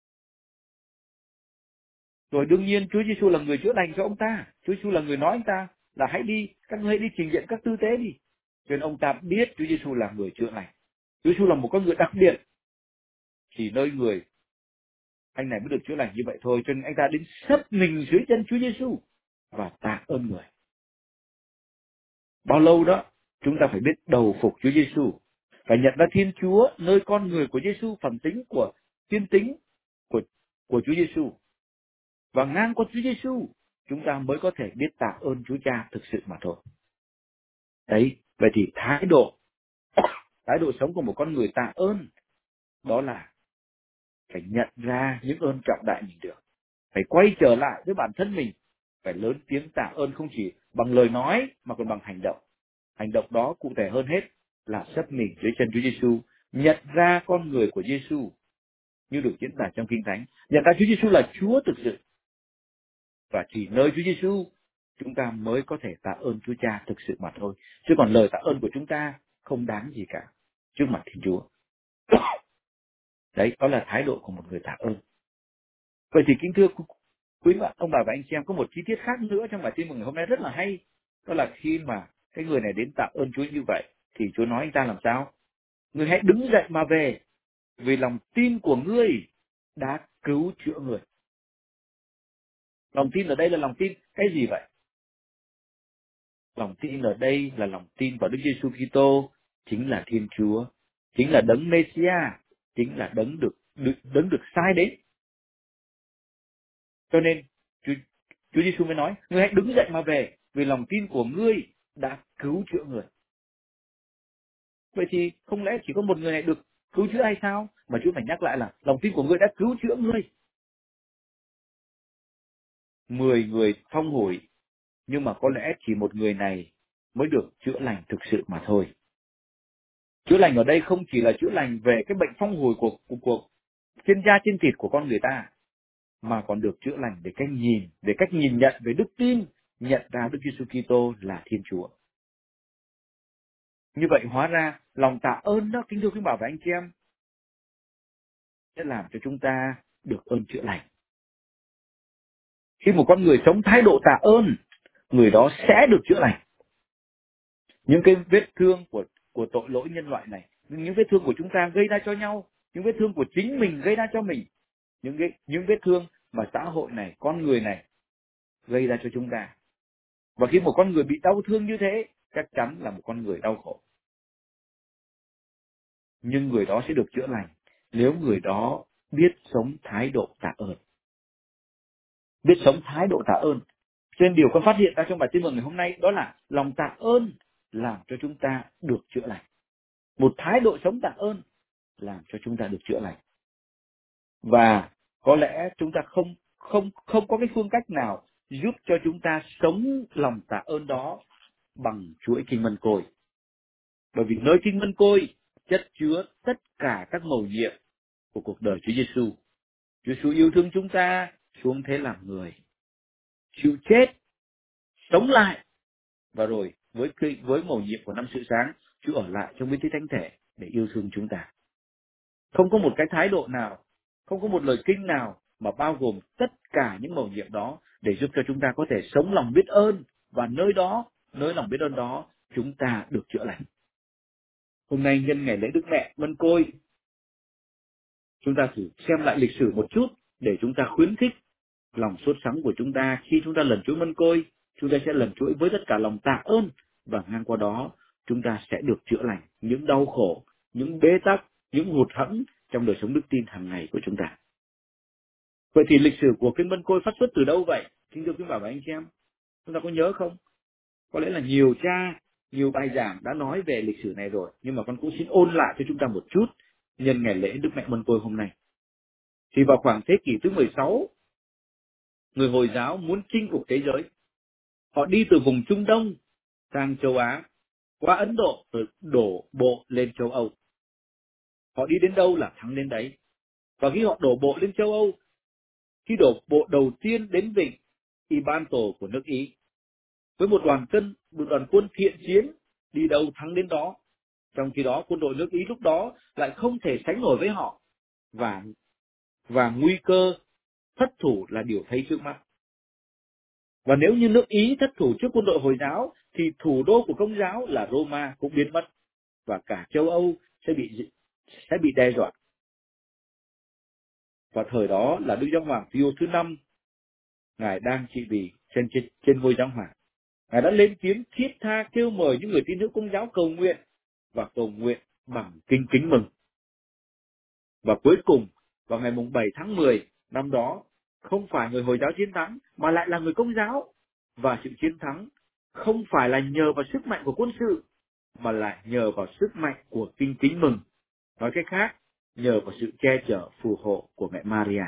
Rồi đương nhiên Chúa Giêsu là người chữa lành cho ông ta. Chúa Giêsu là người nói anh ta là hãy đi, các ngươi hãy đi trình diện các tư tế đi. Cho nên ông ta biết Chúa Giêsu là người chữa lành. Chúa Giêsu là một con người đặc biệt. Chỉ nơi người anh này mới được chữa lành như vậy thôi. Cho nên anh ta đến sấp mình dưới chân Chúa Giêsu và tạ ơn người. Bao lâu đó chúng ta phải biết đầu phục Chúa Giêsu, phải nhận ra Thiên Chúa nơi con người của Giêsu, phẩm tính của thiên tính của của Chúa Giêsu, và ngang qua Chúa Giêsu chúng ta mới có thể biết tạ ơn Chúa Cha thực sự mà thôi. Đấy, vậy thì thái độ thái độ sống của một con người tạ ơn đó là phải nhận ra những ơn trọng đại mình được, phải quay trở lại với bản thân mình, phải lớn tiếng tạ ơn không chỉ bằng lời nói mà còn bằng hành động. Hành động đó cụ thể hơn hết là sấp mình dưới chân Chúa Giêsu, nhận ra con người của Giêsu như được diễn tả trong Kinh Thánh, nhận ra Chúa Giêsu là Chúa thực sự, và chỉ nơi Chúa Giêsu chúng ta mới có thể tạ ơn Chúa Cha thực sự mà thôi. Chứ còn lời tạ ơn của chúng ta không đáng gì cả trước mặt Thiên Chúa. Đấy, đó là thái độ của một người tạ ơn. Vậy thì kính thưa quý bạn, ông bà và anh chị em, có một chi tiết khác nữa trong bài tin mừng ngày hôm nay rất là hay. Đó là khi mà cái người này đến tạ ơn Chúa như vậy, thì Chúa nói anh ta làm sao? Ngươi hãy đứng dậy mà về, vì lòng tin của ngươi đã cứu chữa người. Lòng tin ở đây là lòng tin cái gì vậy? Lòng tin ở đây là lòng tin vào Đức Giêsu Kitô, chính là Thiên Chúa, chính là đấng Mêsia, chính là đấng được, được đấng được sai đến. Cho nên Chúa, Chúa Giêsu mới nói, ngươi hãy đứng dậy mà về, vì lòng tin của ngươi đã cứu chữa người. Vậy thì không lẽ chỉ có một người này được cứu chữa hay sao? Mà Chúa phải nhắc lại là lòng tin của ngươi đã cứu chữa ngươi. Mười người phong hủi, nhưng mà có lẽ chỉ một người này mới được chữa lành thực sự mà thôi. Chữa lành ở đây không chỉ là chữa lành về cái bệnh phong hủi của, của, của trên da trên thịt của con người ta, mà còn được chữa lành về cách nhìn, về cách nhìn nhận, về đức tin, nhận ra Đức Giêsu Kitô là Thiên Chúa. Như vậy hóa ra lòng tạ ơn đó, kính thưa quý bà và anh chị em, sẽ làm cho chúng ta được ơn chữa lành. Khi một con người sống thái độ tạ ơn, người đó sẽ được chữa lành. Những cái vết thương của của tội lỗi nhân loại này, những vết thương của chúng ta gây ra cho nhau, những vết thương của chính mình gây ra cho mình, những cái những vết thương mà xã hội này, con người này gây ra cho chúng ta. Và khi một con người bị đau thương như thế, chắc chắn là một con người đau khổ. Nhưng người đó sẽ được chữa lành nếu người đó biết sống thái độ tạ ơn. Biết sống thái độ tạ ơn. Cho nên điều con phát hiện ra trong bài tin mừng ngày hôm nay đó là lòng tạ ơn làm cho chúng ta được chữa lành. Một thái độ sống tạ ơn làm cho chúng ta được chữa lành. Và có lẽ chúng ta không không không có cái phương cách nào giúp cho chúng ta sống lòng tạ ơn đó bằng chuỗi kinh mân côi. Bởi vì nơi kinh mân côi chất chứa tất cả các mầu nhiệm của cuộc đời Chúa Giêsu. Chúa Giêsu yêu thương chúng ta xuống thế làm người, chịu chết, sống lại, và rồi với với mầu nhiệm của năm sự sáng, Chúa ở lại trong biến thế thánh thể để yêu thương chúng ta. Không có một cái thái độ nào, không có một lời kinh nào mà bao gồm tất cả những mầu nhiệm đó để giúp cho chúng ta có thể sống lòng biết ơn, và nơi đó, nơi lòng biết ơn đó, chúng ta được chữa lành. Hôm nay nhân ngày lễ Đức Mẹ Mân Côi, chúng ta thử xem lại lịch sử một chút để chúng ta khuyến khích lòng sốt sắng của chúng ta. Khi chúng ta lần chuỗi Mân Côi, chúng ta sẽ lần chuỗi với tất cả lòng tạ ơn, và ngang qua đó chúng ta sẽ được chữa lành những đau khổ, những bế tắc, những hụt hẫng trong đời sống đức tin hàng ngày của chúng ta. Vậy thì lịch sử của kinh Mân Côi phát xuất từ đâu vậy? Kính thưa quý bà và anh chị em, chúng ta có nhớ không? Có lẽ là nhiều cha, nhiều bài giảng đã nói về lịch sử này rồi, nhưng mà con cũng xin ôn lại cho chúng ta một chút nhân ngày lễ Đức Mẹ Mân Côi hôm nay. Thì vào khoảng thế kỷ thứ mười sáu, người Hồi giáo muốn chinh phục thế giới. Họ đi từ vùng Trung Đông sang châu Á, qua Ấn Độ rồi đổ bộ lên châu Âu. Họ đi đến đâu là thắng đến đấy. Và khi họ đổ bộ lên châu Âu, khi đổ bộ đầu tiên đến vịnh Ibanto của nước Ý, với một đoàn quân, một đoàn quân thiện chiến, đi đâu thắng đến đó. Trong khi đó, quân đội nước Ý lúc đó lại không thể sánh nổi với họ, và và nguy cơ thất thủ là điều thấy trước mắt. Và nếu như nước Ý thất thủ trước quân đội Hồi giáo, thì thủ đô của Công giáo là Roma cũng biến mất, và cả châu Âu sẽ bị sẽ bị đe dọa. Và thời đó là Đức Giáo hoàng Pio thứ năm, ngài đang trị vì trên trên, trên ngôi giáo hoàng. Ngài đã lên tiếng thiết tha kêu mời những người tín hữu Công giáo cầu nguyện, và cầu nguyện bằng kinh kính mừng. Và cuối cùng, vào ngày bảy tháng mười năm đó, không phải người Hồi giáo chiến thắng, mà lại là người Công giáo. Và sự chiến thắng không phải là nhờ vào sức mạnh của quân sự, mà lại nhờ vào sức mạnh của kinh kính mừng. Nói cách khác, nhờ vào sự che chở phù hộ của mẹ Maria.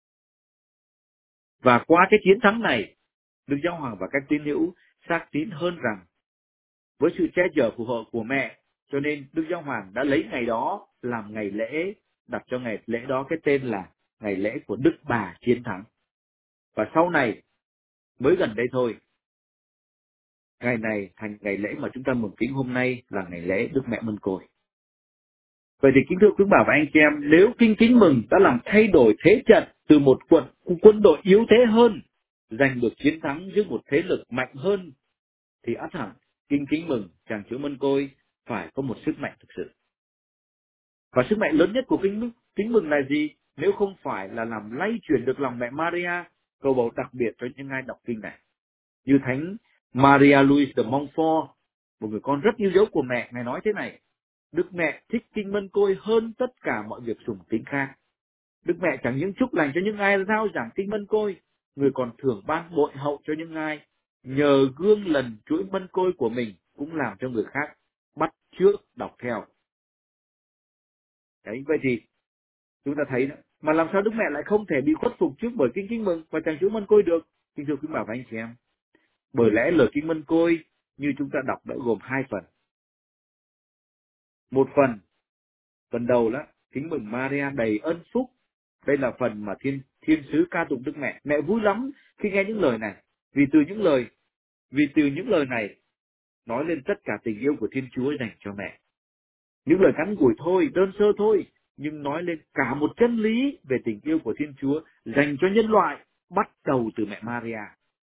Và qua cái chiến thắng này, Đức Giáo hoàng và các tín hữu xác tín hơn rằng, với sự che chở phù hộ của mẹ, cho nên Đức Giáo hoàng đã lấy ngày đó làm ngày lễ, đặt cho ngày lễ đó cái tên là ngày lễ của Đức Bà Chiến Thắng. Và sau này, mới gần đây thôi, ngày này thành ngày lễ mà chúng ta mừng kính hôm nay là ngày lễ Đức Mẹ Mân Côi. Vậy thì kính thưa quý bà và anh chị em, nếu kinh kính mừng đã làm thay đổi thế trận từ một quận quân đội yếu thế hơn, giành được chiến thắng trước một thế lực mạnh hơn, thì ắt hẳn kinh kính mừng chàng Chúa Mân Côi phải có một sức mạnh thực sự. Và sức mạnh lớn nhất của kính, kính mừng là gì? Nếu không phải là làm lay chuyển được lòng mẹ Maria, cầu bầu đặc biệt cho những ai đọc kinh này. Như Thánh Maria Louise de Montfort, một người con rất yêu dấu của mẹ, ngài nói thế này: Đức Mẹ thích kinh Mân Côi hơn tất cả mọi việc sùng kính khác. Đức Mẹ chẳng những chúc lành cho những ai rao giảng kinh Mân Côi, người còn thường ban bội hậu cho những ai nhờ gương lần chuỗi Mân Côi của mình cũng làm cho người khác bắt chước đọc theo. Đấy, vậy thì chúng ta thấy đó, mà làm sao Đức Mẹ lại không thể bị khuất phục trước bởi kinh kính mừng và chàng Chúa Mân Côi được? Kính thưa quý bà và anh chị em, bởi lẽ lời kinh Mân Côi như chúng ta đọc đã gồm hai phần. Một phần, phần đầu đó, kính mừng Maria đầy ơn phúc. Đây là phần mà thiên thiên sứ ca tụng Đức Mẹ. Mẹ vui lắm khi nghe những lời này, vì từ những lời vì từ những lời này nói lên tất cả tình yêu của Thiên Chúa dành cho mẹ. Những lời ngắn ngủi thôi, đơn sơ thôi, nhưng nói lên cả một chân lý về tình yêu của Thiên Chúa dành cho nhân loại, bắt đầu từ mẹ Maria.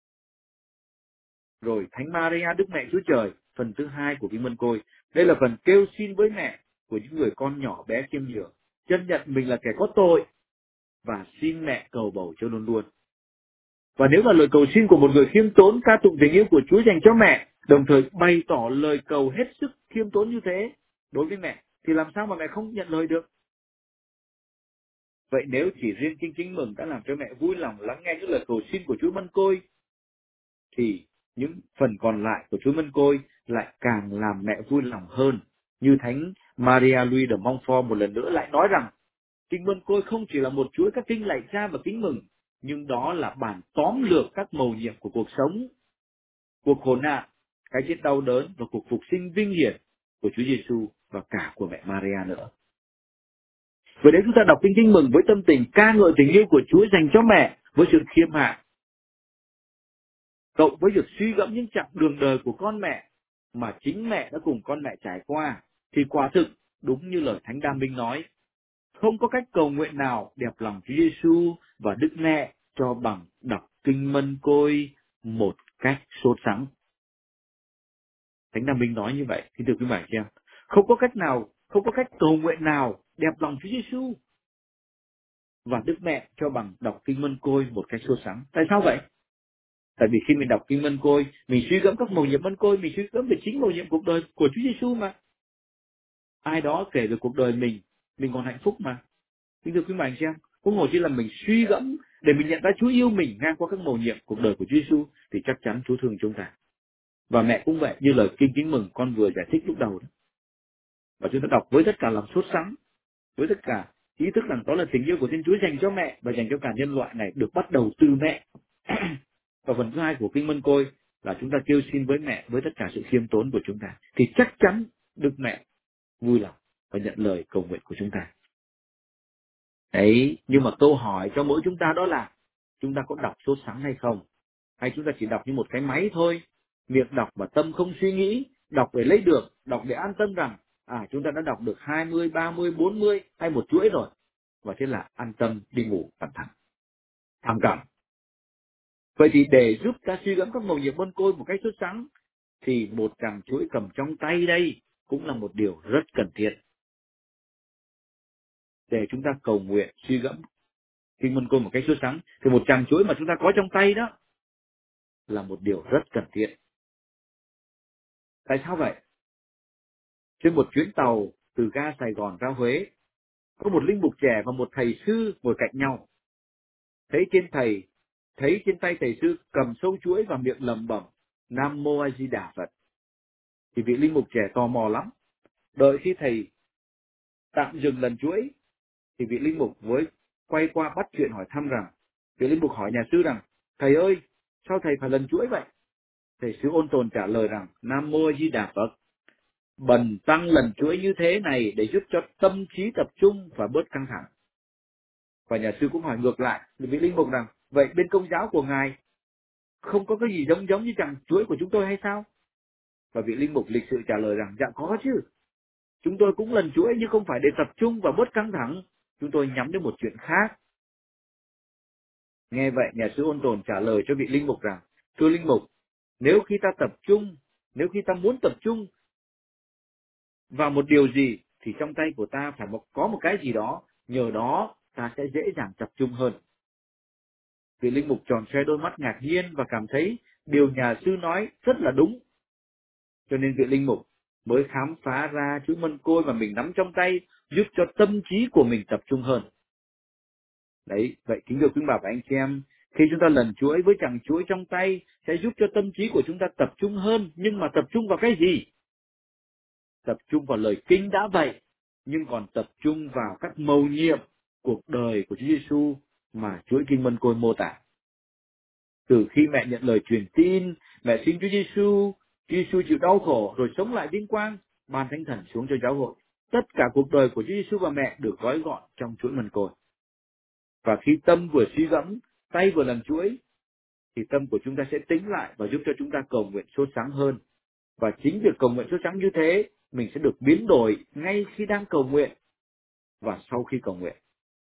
Rồi Thánh Maria Đức Mẹ Chúa Trời, phần thứ hai của kinh Mân Côi. Đây là phần kêu xin với mẹ của những người con nhỏ bé khiêm nhường, chân nhận mình là kẻ có tội và xin mẹ cầu bầu cho luôn luôn. Và nếu là lời cầu xin của một người khiêm tốn ca tụng tình yêu của Chúa dành cho mẹ, đồng thời bày tỏ lời cầu hết sức khiêm tốn như thế đối với mẹ, thì làm sao mà mẹ không nhận lời được? Vậy nếu chỉ riêng kinh kính mừng đã làm cho mẹ vui lòng lắng nghe những lời cầu xin của Chúa Mân Côi, thì những phần còn lại của Chúa Mân Côi lại càng làm mẹ vui lòng hơn. Như Thánh Maria Louise de Montfort một lần nữa lại nói rằng, kinh Mân Côi không chỉ là một chuỗi các kinh lạy cha và kính mừng, nhưng đó là bản tóm lược các mầu nhiệm của cuộc sống, cuộc khổ nạn, cái chết đau đớn và cuộc phục sinh vinh hiển của Chúa Giêsu và cả của mẹ Maria nữa. Vậy nếu chúng ta đọc kinh kính mừng với tâm tình ca ngợi tình yêu của Chúa dành cho mẹ, với sự khiêm hạ, cộng với việc suy gẫm những chặng đường đời của con mẹ mà chính mẹ đã cùng con mẹ trải qua, thì quả thực đúng như lời Thánh Đam Minh nói, không có cách cầu nguyện nào đẹp lòng Chúa Giêsu và Đức Mẹ cho bằng đọc kinh Mân Côi một cách sốt sắng. Thánh Đam Minh nói như vậy, thì thưa quý bà chị em, không có cách nào, không có cách cầu nguyện nào đẹp lòng Chúa Giêsu và Đức Mẹ cho bằng đọc kinh Mân Côi một cách sốt sắng. Tại sao vậy? Tại vì khi mình đọc kinh Mân Côi, mình suy gẫm các mầu nhiệm Mân Côi, mình suy gẫm về chính mầu nhiệm cuộc đời của Chúa Giêsu mà. Ai đó kể về cuộc đời mình, mình còn hạnh phúc mà. Kính thưa quý bà anh chị em, huống hồ chỉ là mình suy gẫm để mình nhận ra Chúa yêu mình ngang qua các mầu nhiệm cuộc đời của Chúa Giêsu, thì chắc chắn Chúa thương chúng ta. Và mẹ cũng vậy, như lời kinh kính mừng con vừa giải thích lúc đầu đó. Và chúng ta đọc với tất cả lòng sốt sắng, với tất cả ý thức rằng đó là tình yêu của Thiên Chúa dành cho mẹ và dành cho cả nhân loại này được bắt đầu từ mẹ. Và phần thứ hai của kinh Mân Côi là chúng ta kêu xin với mẹ với tất cả sự khiêm tốn của chúng ta, thì chắc chắn Đức Mẹ vui lòng và nhận lời cầu nguyện của chúng ta. Đấy, nhưng mà câu hỏi cho mỗi chúng ta đó là chúng ta có đọc sốt sắng hay không? Hay chúng ta chỉ đọc như một cái máy thôi, miệng đọc mà tâm không suy nghĩ, đọc để lấy được, đọc để an tâm rằng à chúng ta đã đọc được hai mươi, ba mươi, bốn mươi hay một chuỗi rồi, và thế là an tâm đi ngủ cẩn thận. Tham cảm. Vậy thì để giúp ta suy gẫm các mầu nhiệm môn côi một cách sốt sắng, thì một tràng chuỗi cầm trong tay đây cũng là một điều rất cần thiết để chúng ta cầu nguyện suy gẫm kinh môn côi một cách sốt sắng. Thì một tràng chuỗi mà chúng ta có trong tay đó là một điều rất cần thiết. Tại sao vậy? Trên một chuyến tàu từ ga Sài Gòn ra Huế, có một linh mục trẻ và một thầy sư ngồi cạnh nhau. Thấy trên thầy, thấy trên tay thầy sư cầm sâu chuỗi và miệng lẩm bẩm Nam Mô A Di Đà Phật, thì vị linh mục trẻ tò mò lắm. Đợi khi thầy tạm dừng lần chuỗi, thì vị linh mục với quay qua bắt chuyện hỏi thăm rằng, vị linh mục hỏi nhà sư rằng, thầy ơi, sao thầy phải lần chuỗi vậy? Thầy sư ôn tồn trả lời rằng, Nam Mô A Di Đà Phật, bần tăng lần chuỗi như thế này để giúp cho tâm trí tập trung và bớt căng thẳng. Và nhà sư cũng hỏi ngược lại vị linh mục rằng, vậy bên Công giáo của ngài không có cái gì giống giống như chàng chuỗi của chúng tôi hay sao? Và vị linh mục lịch sự trả lời rằng, dạ có chứ. Chúng tôi cũng lần chuỗi nhưng không phải để tập trung và bớt căng thẳng. Chúng tôi nhắm đến một chuyện khác. Nghe vậy, nhà sư ôn tồn trả lời cho vị linh mục rằng, thưa linh mục, nếu khi ta tập trung, nếu khi ta muốn tập trung vào một điều gì, thì trong tay của ta phải có một cái gì đó, nhờ đó ta sẽ dễ dàng tập trung hơn. Vị linh mục tròn xoe đôi mắt ngạc nhiên và cảm thấy điều nhà sư nói rất là đúng. Cho nên vị linh mục mới khám phá ra chuỗi mân côi mà mình nắm trong tay, giúp cho tâm trí của mình tập trung hơn. Đấy, vậy kính thưa quý bà và anh chị em, khi chúng ta lần chuỗi với chàng chuỗi trong tay sẽ giúp cho tâm trí của chúng ta tập trung hơn, nhưng mà tập trung vào cái gì? Tập trung vào lời kinh đã vậy, nhưng còn tập trung vào các mầu nhiệm cuộc đời của Chúa Giêsu mà chuỗi kinh mân côi mô tả. Từ khi mẹ nhận lời truyền tin, mẹ sinh Chúa Giêsu, Chúa Giêsu chịu đau khổ rồi sống lại vinh quang, ban Thánh Thần xuống cho giáo hội. Tất cả cuộc đời của Chúa Giêsu và mẹ được gói gọn trong chuỗi mân côi. Và khi tâm vừa suy gẫm, tay vừa lần chuỗi, thì tâm của chúng ta sẽ tĩnh lại và giúp cho chúng ta cầu nguyện sốt sắng hơn. Và chính việc cầu nguyện sốt sắng như thế, mình sẽ được biến đổi ngay khi đang cầu nguyện và sau khi cầu nguyện.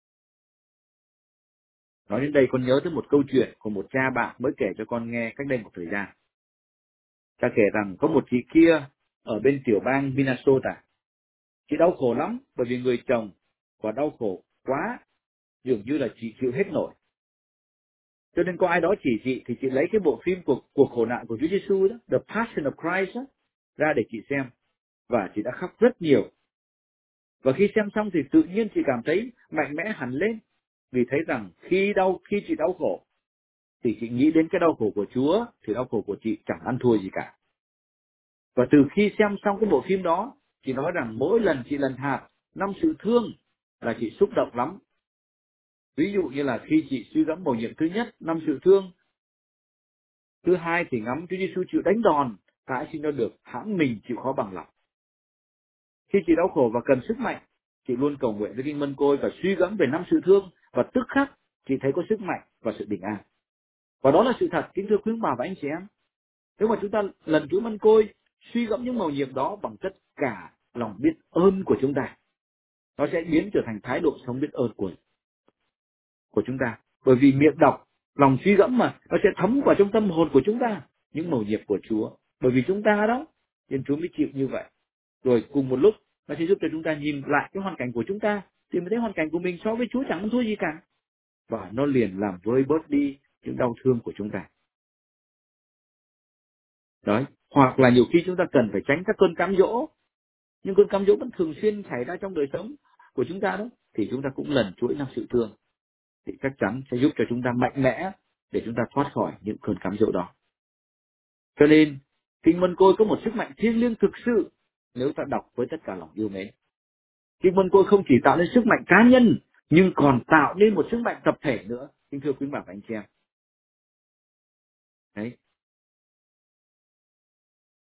Nói đến đây, con nhớ tới một câu chuyện của một cha bạn mới kể cho con nghe cách đây một thời gian. Cha kể rằng có một chị kia ở bên tiểu bang Minnesota. Chị đau khổ lắm bởi vì người chồng và đau khổ quá, dường như là chị chịu hết nổi. Cho nên có ai đó chỉ chị thì chị lấy cái bộ phim cuộc cuộc khổ nạn của Chúa Giêsu đó, The Passion of Christ đó, ra để chị xem, và chị đã khóc rất nhiều. Và khi xem xong thì tự nhiên chị cảm thấy mạnh mẽ hẳn lên, vì thấy rằng khi đau khi chị đau khổ thì chị nghĩ đến cái đau khổ của Chúa, thì đau khổ của chị chẳng ăn thua gì cả. Và từ khi xem xong cái bộ phim đó, chị nói rằng mỗi lần chị lần hạt năm sự thương là chị xúc động lắm. Ví dụ như là khi chị suy gẫm mầu nhiệm thứ nhất, năm sự thương. Thứ hai thì ngắm Chúa Giêsu chịu đánh đòn, tại xin cho được hãng mình chịu khó bằng lòng. Khi chị đau khổ và cần sức mạnh, chị luôn cầu nguyện với kinh mân côi và suy gẫm về năm sự thương, và tức khắc chị thấy có sức mạnh và sự bình an. Và đó là sự thật, kính thưa quý bà và anh chị em. Nếu mà chúng ta lần chuỗi mân côi, suy gẫm những mầu nhiệm đó bằng tất cả lòng biết ơn của chúng ta, nó sẽ biến trở thành thái độ sống biết ơn của của chúng ta. Bởi vì miệng đọc, lòng suy gẫm mà, nó sẽ thấm vào trong tâm hồn của chúng ta những mầu nhiệm của Chúa. Bởi vì chúng ta đó, nên Chúa mới chịu như vậy. Rồi cùng một lúc, nó sẽ giúp cho chúng ta nhìn lại cái hoàn cảnh của chúng ta, thì mới thấy hoàn cảnh của mình so với Chúa chẳng có thua gì cả. Và nó liền làm vơi bớt đi những đau thương của chúng ta. Đấy. Hoặc là nhiều khi chúng ta cần phải tránh các cơn cám dỗ, nhưng cơn cám dỗ vẫn thường xuyên xảy ra trong đời sống của chúng ta đó, thì chúng ta cũng lần chuỗi năm sự thương, thì chắc chắn sẽ giúp cho chúng ta mạnh mẽ để chúng ta thoát khỏi những cơn cám dỗ đó. Cho nên kinh mân côi có một sức mạnh thiêng liêng thực sự nếu ta đọc với tất cả lòng yêu mến. Kinh mân côi không chỉ tạo nên sức mạnh cá nhân, nhưng còn tạo nên một sức mạnh tập thể nữa, kính thưa quý bà và anh chị em. Đấy.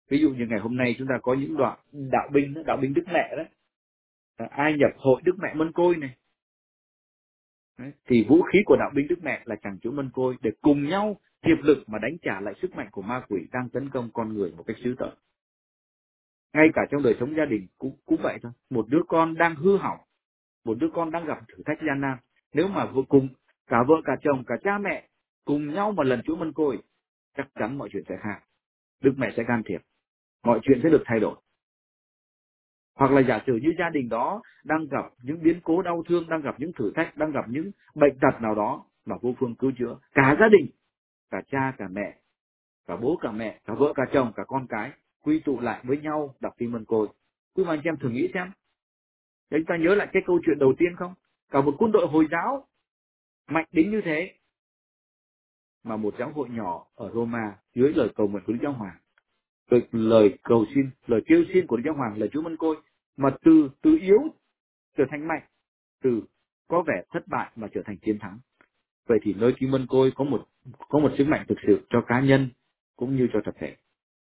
Ví dụ như ngày hôm nay chúng ta có những đoạn đạo binh, đạo binh Đức Mẹ đó. Ai nhập hội Đức Mẹ Mân Côi này. Đấy. Thì vũ khí của đạo binh Đức Mẹ là chàng Chúa Mân Côi để cùng nhau hiệp lực mà đánh trả lại sức mạnh của ma quỷ đang tấn công con người một cách dữ tợn. Ngay cả trong đời sống gia đình cũng, cũng vậy thôi. Một đứa con đang hư hỏng, một đứa con đang gặp thử thách gian nan. Nếu mà vô cùng cả vợ cả chồng cả cha mẹ cùng nhau mà lần Chúa Mân Côi, chắc chắn mọi chuyện sẽ khác. Đức Mẹ sẽ can thiệp, mọi chuyện sẽ được thay đổi. Hoặc là giả sử như gia đình đó đang gặp những biến cố đau thương, đang gặp những thử thách, đang gặp những bệnh tật nào đó mà vô phương cứu chữa. Cả gia đình, cả cha, cả mẹ, cả bố, cả mẹ, cả vợ, cả chồng, cả con cái quy tụ lại với nhau đọc Kinh Mân Côi. Quý bà anh chị em thử nghĩ xem. Để chúng ta nhớ lại cái câu chuyện đầu tiên không? Cả một quân đội Hồi giáo mạnh đến như thế mà một giáo hội nhỏ ở Roma dưới lời cầu nguyện của Đức Giáo Hoàng, lời cầu xin, lời kêu xin của Đức Giáo Hoàng là Chúa Mân Côi, mà từ từ yếu trở thành mạnh, từ có vẻ thất bại mà trở thành chiến thắng. Vậy thì nơi Kinh Mân Côi có một có một sức mạnh thực sự cho cá nhân cũng như cho tập thể.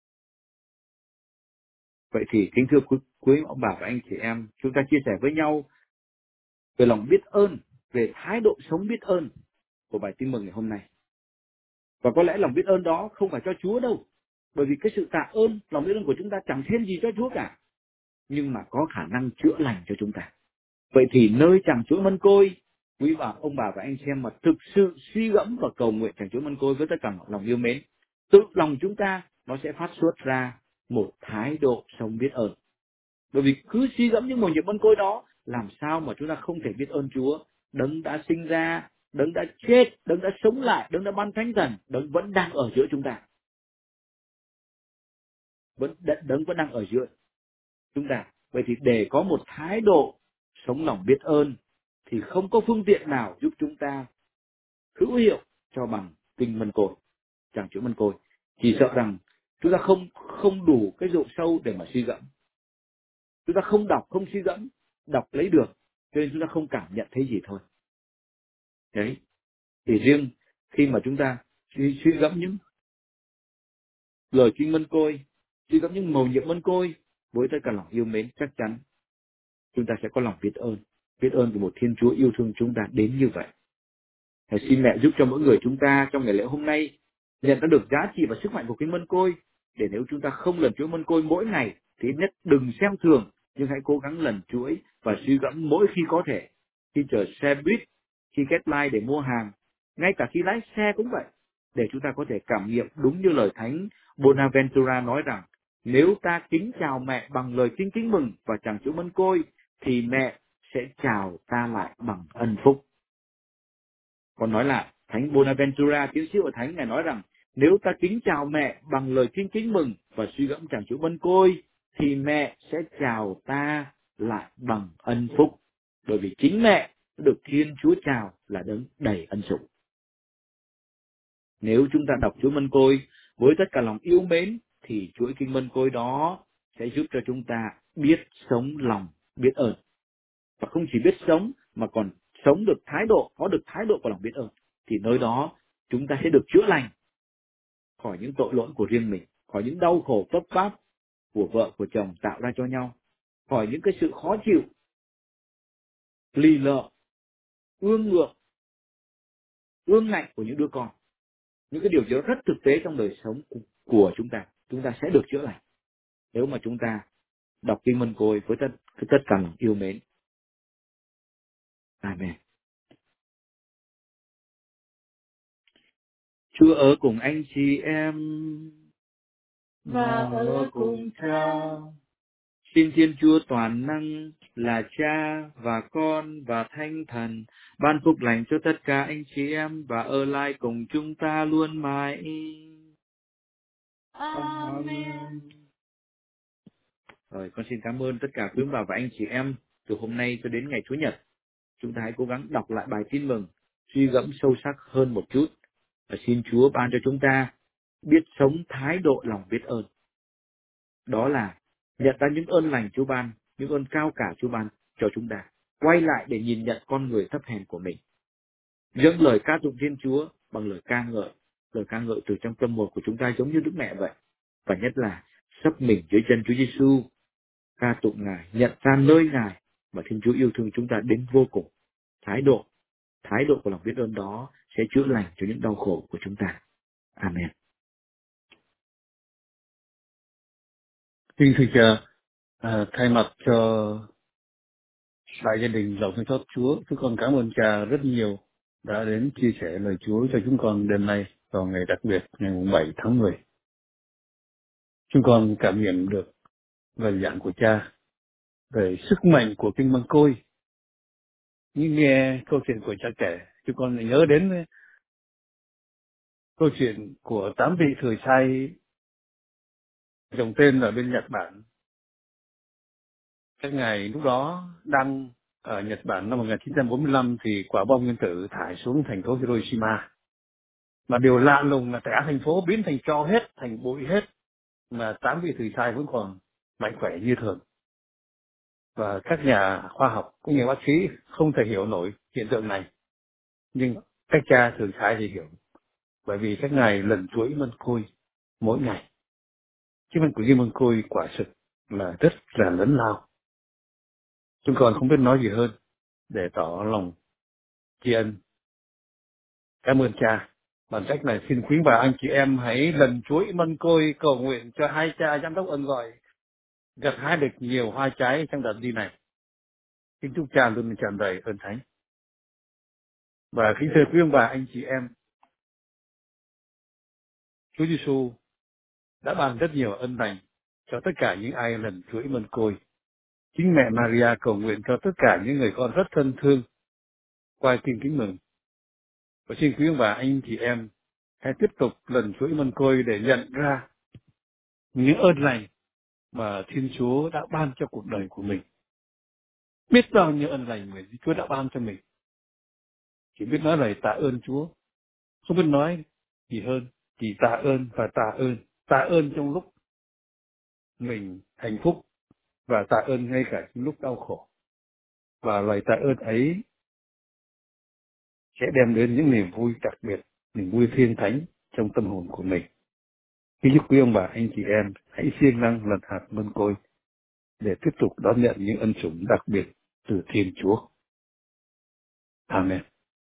Vậy thì kính thưa quý, quý ông bà và anh chị em, chúng ta chia sẻ với nhau về lòng biết ơn, về thái độ sống biết ơn của bài tin mừng ngày hôm nay. Và có lẽ lòng biết ơn đó không phải cho Chúa đâu, bởi vì cái sự tạ ơn, lòng biết ơn của chúng ta chẳng thêm gì cho Chúa cả, nhưng mà có khả năng chữa lành cho chúng ta. Vậy thì nơi chàng Chúa Mân Côi, quý bà, ông bà và anh chị em mà thực sự suy gẫm và cầu nguyện chàng Chúa Mân Côi với tất cả lòng yêu mến, tự lòng chúng ta nó sẽ phát xuất ra một thái độ sống biết ơn. Bởi vì cứ suy gẫm những mầu nhiệm Mân Côi đó, làm sao mà chúng ta không thể biết ơn Chúa, đấng đã sinh ra, đấng đã chết, đấng đã sống lại, đấng đã ban thánh thần, đấng vẫn đang ở giữa chúng ta. Vẫn đấng vẫn đang ở giữa chúng ta. Vậy thì để có một thái độ sống lòng biết ơn thì không có phương tiện nào giúp chúng ta hữu hiệu cho bằng Kinh Mân Côi, chàng Chúa Mân Côi. Chỉ sợ rằng chúng ta không không đủ cái độ sâu để mà suy gẫm. Chúng ta không đọc, không suy gẫm, đọc lấy được, cho nên chúng ta không cảm nhận thấy gì thôi. Đấy. Thì riêng khi mà chúng ta suy, suy gẫm những lời Kinh Mân Côi, suy gẫm những mầu nhiệm Mân Côi với tất cả lòng yêu mến, chắc chắn chúng ta sẽ có lòng biết ơn, biết ơn của một Thiên Chúa yêu thương chúng ta đến như vậy. Hãy xin mẹ giúp cho mỗi người chúng ta trong ngày lễ hôm nay nhận ra được giá trị và sức mạnh của Kinh Mân Côi, để nếu chúng ta không lần chuỗi Mân Côi mỗi ngày thì ít nhất đừng xem thường, nhưng hãy cố gắng lần chuỗi và suy gẫm mỗi khi có thể. Khi chờ xe buýt, khi kết line để mua hàng, ngay cả khi lái xe cũng vậy, để chúng ta có thể cảm nghiệm đúng như lời Thánh Bonaventura nói rằng, nếu ta kính chào mẹ bằng lời kính kính mừng và chàng Chúa Mân Côi, thì mẹ sẽ chào ta lại bằng ân phúc. Còn nói là Thánh Bonaventura, tiến sĩ hội thánh, ngài nói rằng, nếu ta kính chào mẹ bằng lời kính kính mừng và suy gẫm chàng Chúa Mân Côi, thì mẹ sẽ chào ta lại bằng ân phúc. Bởi vì chính mẹ được Thiên Chúa chào là đấng đầy ân sủng. Nếu chúng ta đọc Chúa Mân Côi với tất cả lòng yêu mến, thì chuỗi Kinh Mân Côi đó sẽ giúp cho chúng ta biết sống lòng biết ơn. Và không chỉ biết sống mà còn sống được thái độ, có được thái độ của lòng biết ơn. Thì nơi đó chúng ta sẽ được chữa lành khỏi những tội lỗi của riêng mình, khỏi những đau khổ vấp váp của vợ của chồng tạo ra cho nhau, khỏi những cái sự khó chịu, lì lợ, ương ngược, ương ngạnh của những đứa con. Những cái điều gì đó rất thực tế trong đời sống của chúng ta, chúng ta sẽ được chữa lành nếu mà chúng ta đọc Kinh Mân Côi với tất, tất cả lòng yêu mến. Amen. Chúa ở cùng anh chị em và ở cùng Cha. Xin Thiên Chúa toàn năng là Cha và Con và Thánh Thần ban phúc lành cho tất cả anh chị em và ở lại cùng chúng ta luôn mãi. Amen. Rồi, con xin cảm ơn tất cả quý bà và anh chị em. Từ hôm nay cho đến ngày Chủ nhật, chúng ta hãy cố gắng đọc lại bài tin mừng, suy gẫm sâu sắc hơn một chút. Và xin Chúa ban cho chúng ta biết sống thái độ lòng biết ơn. Đó là nhận ra những ơn lành Chúa ban, những ơn cao cả Chúa ban cho chúng ta. Quay lại để nhìn nhận con người thấp hèn của mình. Dâng lời ca tụng Thiên Chúa bằng lời ca ngợi, lời ca ngợi từ trong tâm hồn của chúng ta giống như Đức Mẹ vậy. Và nhất là sấp mình dưới chân Chúa Giêsu, ca tụng Ngài, nhận ra nơi Ngài và Thiên Chúa yêu thương chúng ta đến vô cùng. Thái độ, thái độ của lòng biết ơn đó sẽ chữa lành cho những đau khổ của chúng ta. Amen. Xin thưa cha, à, thay mặt cho đại gia đình lòng thương xót Chúa, chúng con cảm ơn cha rất nhiều đã đến chia sẻ lời Chúa cho chúng con đêm nay vào ngày đặc biệt ngày bảy tháng mười. Chúng con cảm nhận được lời giảng của cha về sức mạnh của kinh măng côi. Nhưng nghe câu chuyện của cha kể, chúng con lại nhớ đến câu chuyện của tám vị thừa sai dòng tên ở bên Nhật Bản. Các ngài lúc đó đang ở Nhật Bản năm một nghìn chín trăm bốn mươi lăm thì quả bom nguyên tử thải xuống thành phố Hiroshima. Mà điều lạ lùng là cả thành phố biến thành tro hết, thành bụi hết, mà tám vị thủy sai vẫn còn mạnh khỏe như thường. Và các nhà khoa học cũng như bác sĩ không thể hiểu nổi hiện tượng này. Nhưng các cha thường sai thì hiểu, bởi vì các ngài lần chuỗi mân côi mỗi ngày. Chứ mình của cái mân côi quả thực là rất là lớn lao. Chúng con không biết nói gì hơn để tỏ lòng tri ân. Cảm ơn cha. Bằng cách này xin quý bà anh chị em hãy lần chuỗi mân côi cầu nguyện cho hai cha giám đốc ơn gọi gặt hái được nhiều hoa trái trong đợt đi này. Kính chúc cha luôn tràn đầy ơn thánh. Và kính thưa quý ông bà anh chị em, Chúa Giêsu đã ban rất nhiều ân lành cho tất cả những ai lần chuỗi mân côi. Chính mẹ Maria cầu nguyện cho tất cả những người con rất thân thương qua kinh kính mừng. Và xin quý ông bà anh chị em hãy tiếp tục lần chuỗi mân côi để nhận ra những ơn lành mà Thiên Chúa đã ban cho cuộc đời của mình. Biết bao nhiêu ân lành mà Chúa đã ban cho mình. Chỉ biết nói lời tạ ơn Chúa. Không biết nói gì hơn. Chỉ tạ ơn và tạ ơn. Tạ ơn trong lúc mình hạnh phúc. Và tạ ơn ngay cả trong lúc đau khổ. Và lời tạ ơn ấy sẽ đem đến những niềm vui đặc biệt, niềm vui thiên thánh trong tâm hồn của mình. Kính chúc quý ông bà anh chị em hãy siêng năng lần hạt mân côi để tiếp tục đón nhận những ân sủng đặc biệt từ Thiên Chúa. Amen.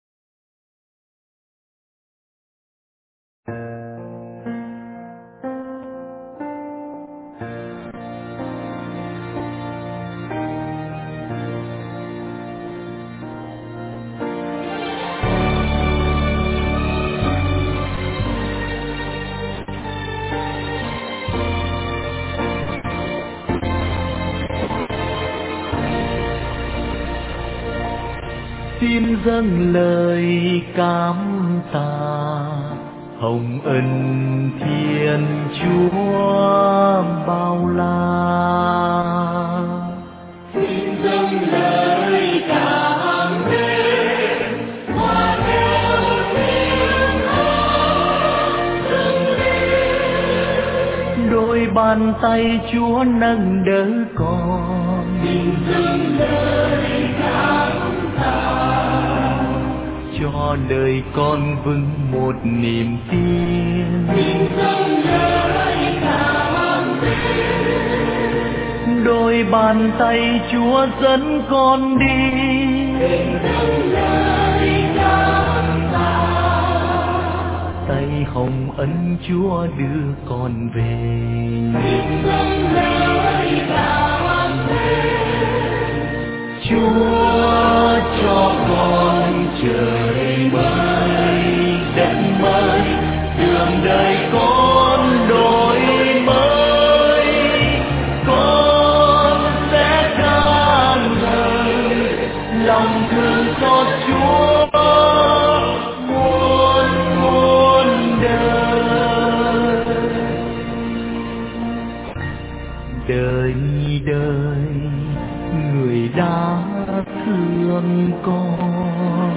Xin dâng lời cảm tạ hồng ân Thiên Chúa bao la. Xin dâng lời cảm ơn hòa theo tiếng hát dâng lên. Đôi bàn tay Chúa nâng đỡ con. Xin dâng lời cảm cho đời con vững một niềm tin. Xin dâng lời cảm ơn. Đôi bàn tay Chúa dẫn con đi. Xin dâng lời cảm tạ. Tay hồng ân Chúa đưa con về. Xin dâng lời cảm ơn. Chúa cho con trời mới, đất mới, đường đời con đổi mới. Con sẽ ca ngợi lòng thương xót Chúa muôn muôn đời. Đời đời người đã thương con,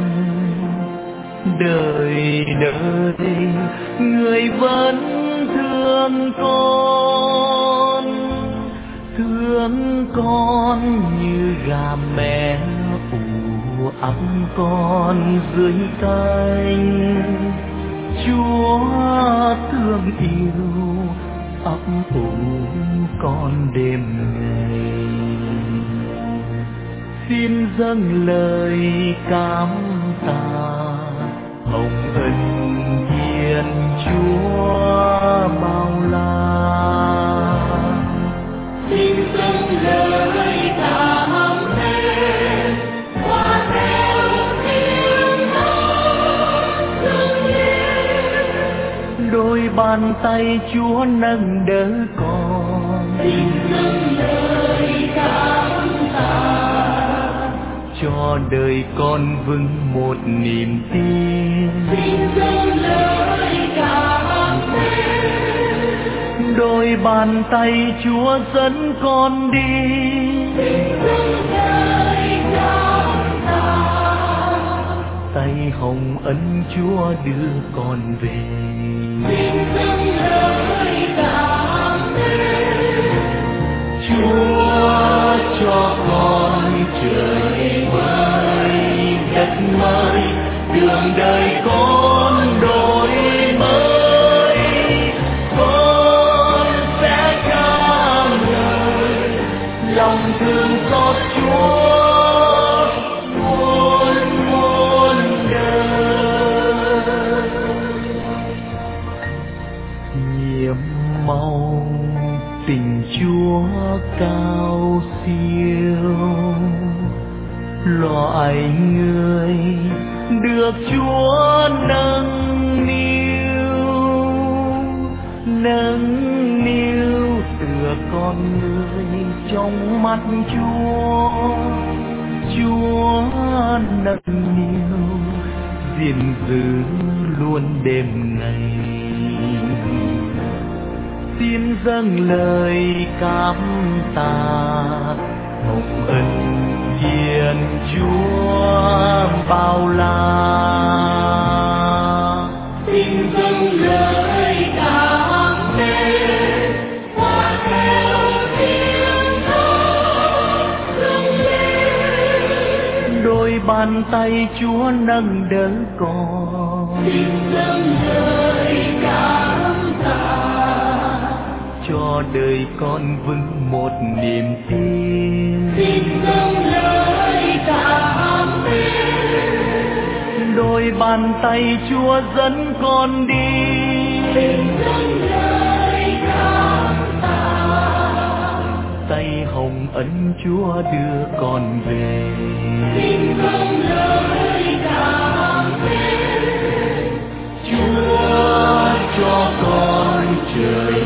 đời đời người vẫn thương con, thương con như gà mẹ ủ ấm con dưới cánh. Chúa thương yêu ấp ủ con đêm ngày. Xin dâng lời cảm tạ hồng ân Thiên Chúa bao la. Xin dâng lời cảm ơn qua theo tiếng hát dâng lên. Đôi bàn tay Chúa nâng đỡ con. Xin dâng lời cảm tạ cho đời con vững một niềm tin. Xin dâng lời cảm ơn đôi bàn tay Chúa dẫn con đi. Xin dâng lời cảm tạ tay hồng ân Chúa đưa con về. Xin dâng lời cảm ơn Chúa cho con trời mới đất mới, đường đời con đổi mới. Con sẽ ca ngợi lòng thương xót Chúa muôn muôn đời. Nhiệm màu tình Chúa cao siêu, loài người được Chúa nâng niu, nâng niu tựa con người trong mắt Chúa. Chúa nâng niu gìn giữ luôn đêm ngày. Xin dâng lời cảm tạ hồng ân Thiên Chúa bao la. Xin dâng lời cảm ơn qua theo tiếng hát dâng lên. Đôi bàn tay Chúa nâng đỡ con. Xin dâng lời cảm tạ cho đời con vững một niềm tin. Xin dâng lời cảm ơn đôi bàn tay Chúa dẫn con đi. Xin dâng lời cảm tạ tay hồng ân Chúa đưa con về. Xin dâng lời cảm ơn Chúa cho con trời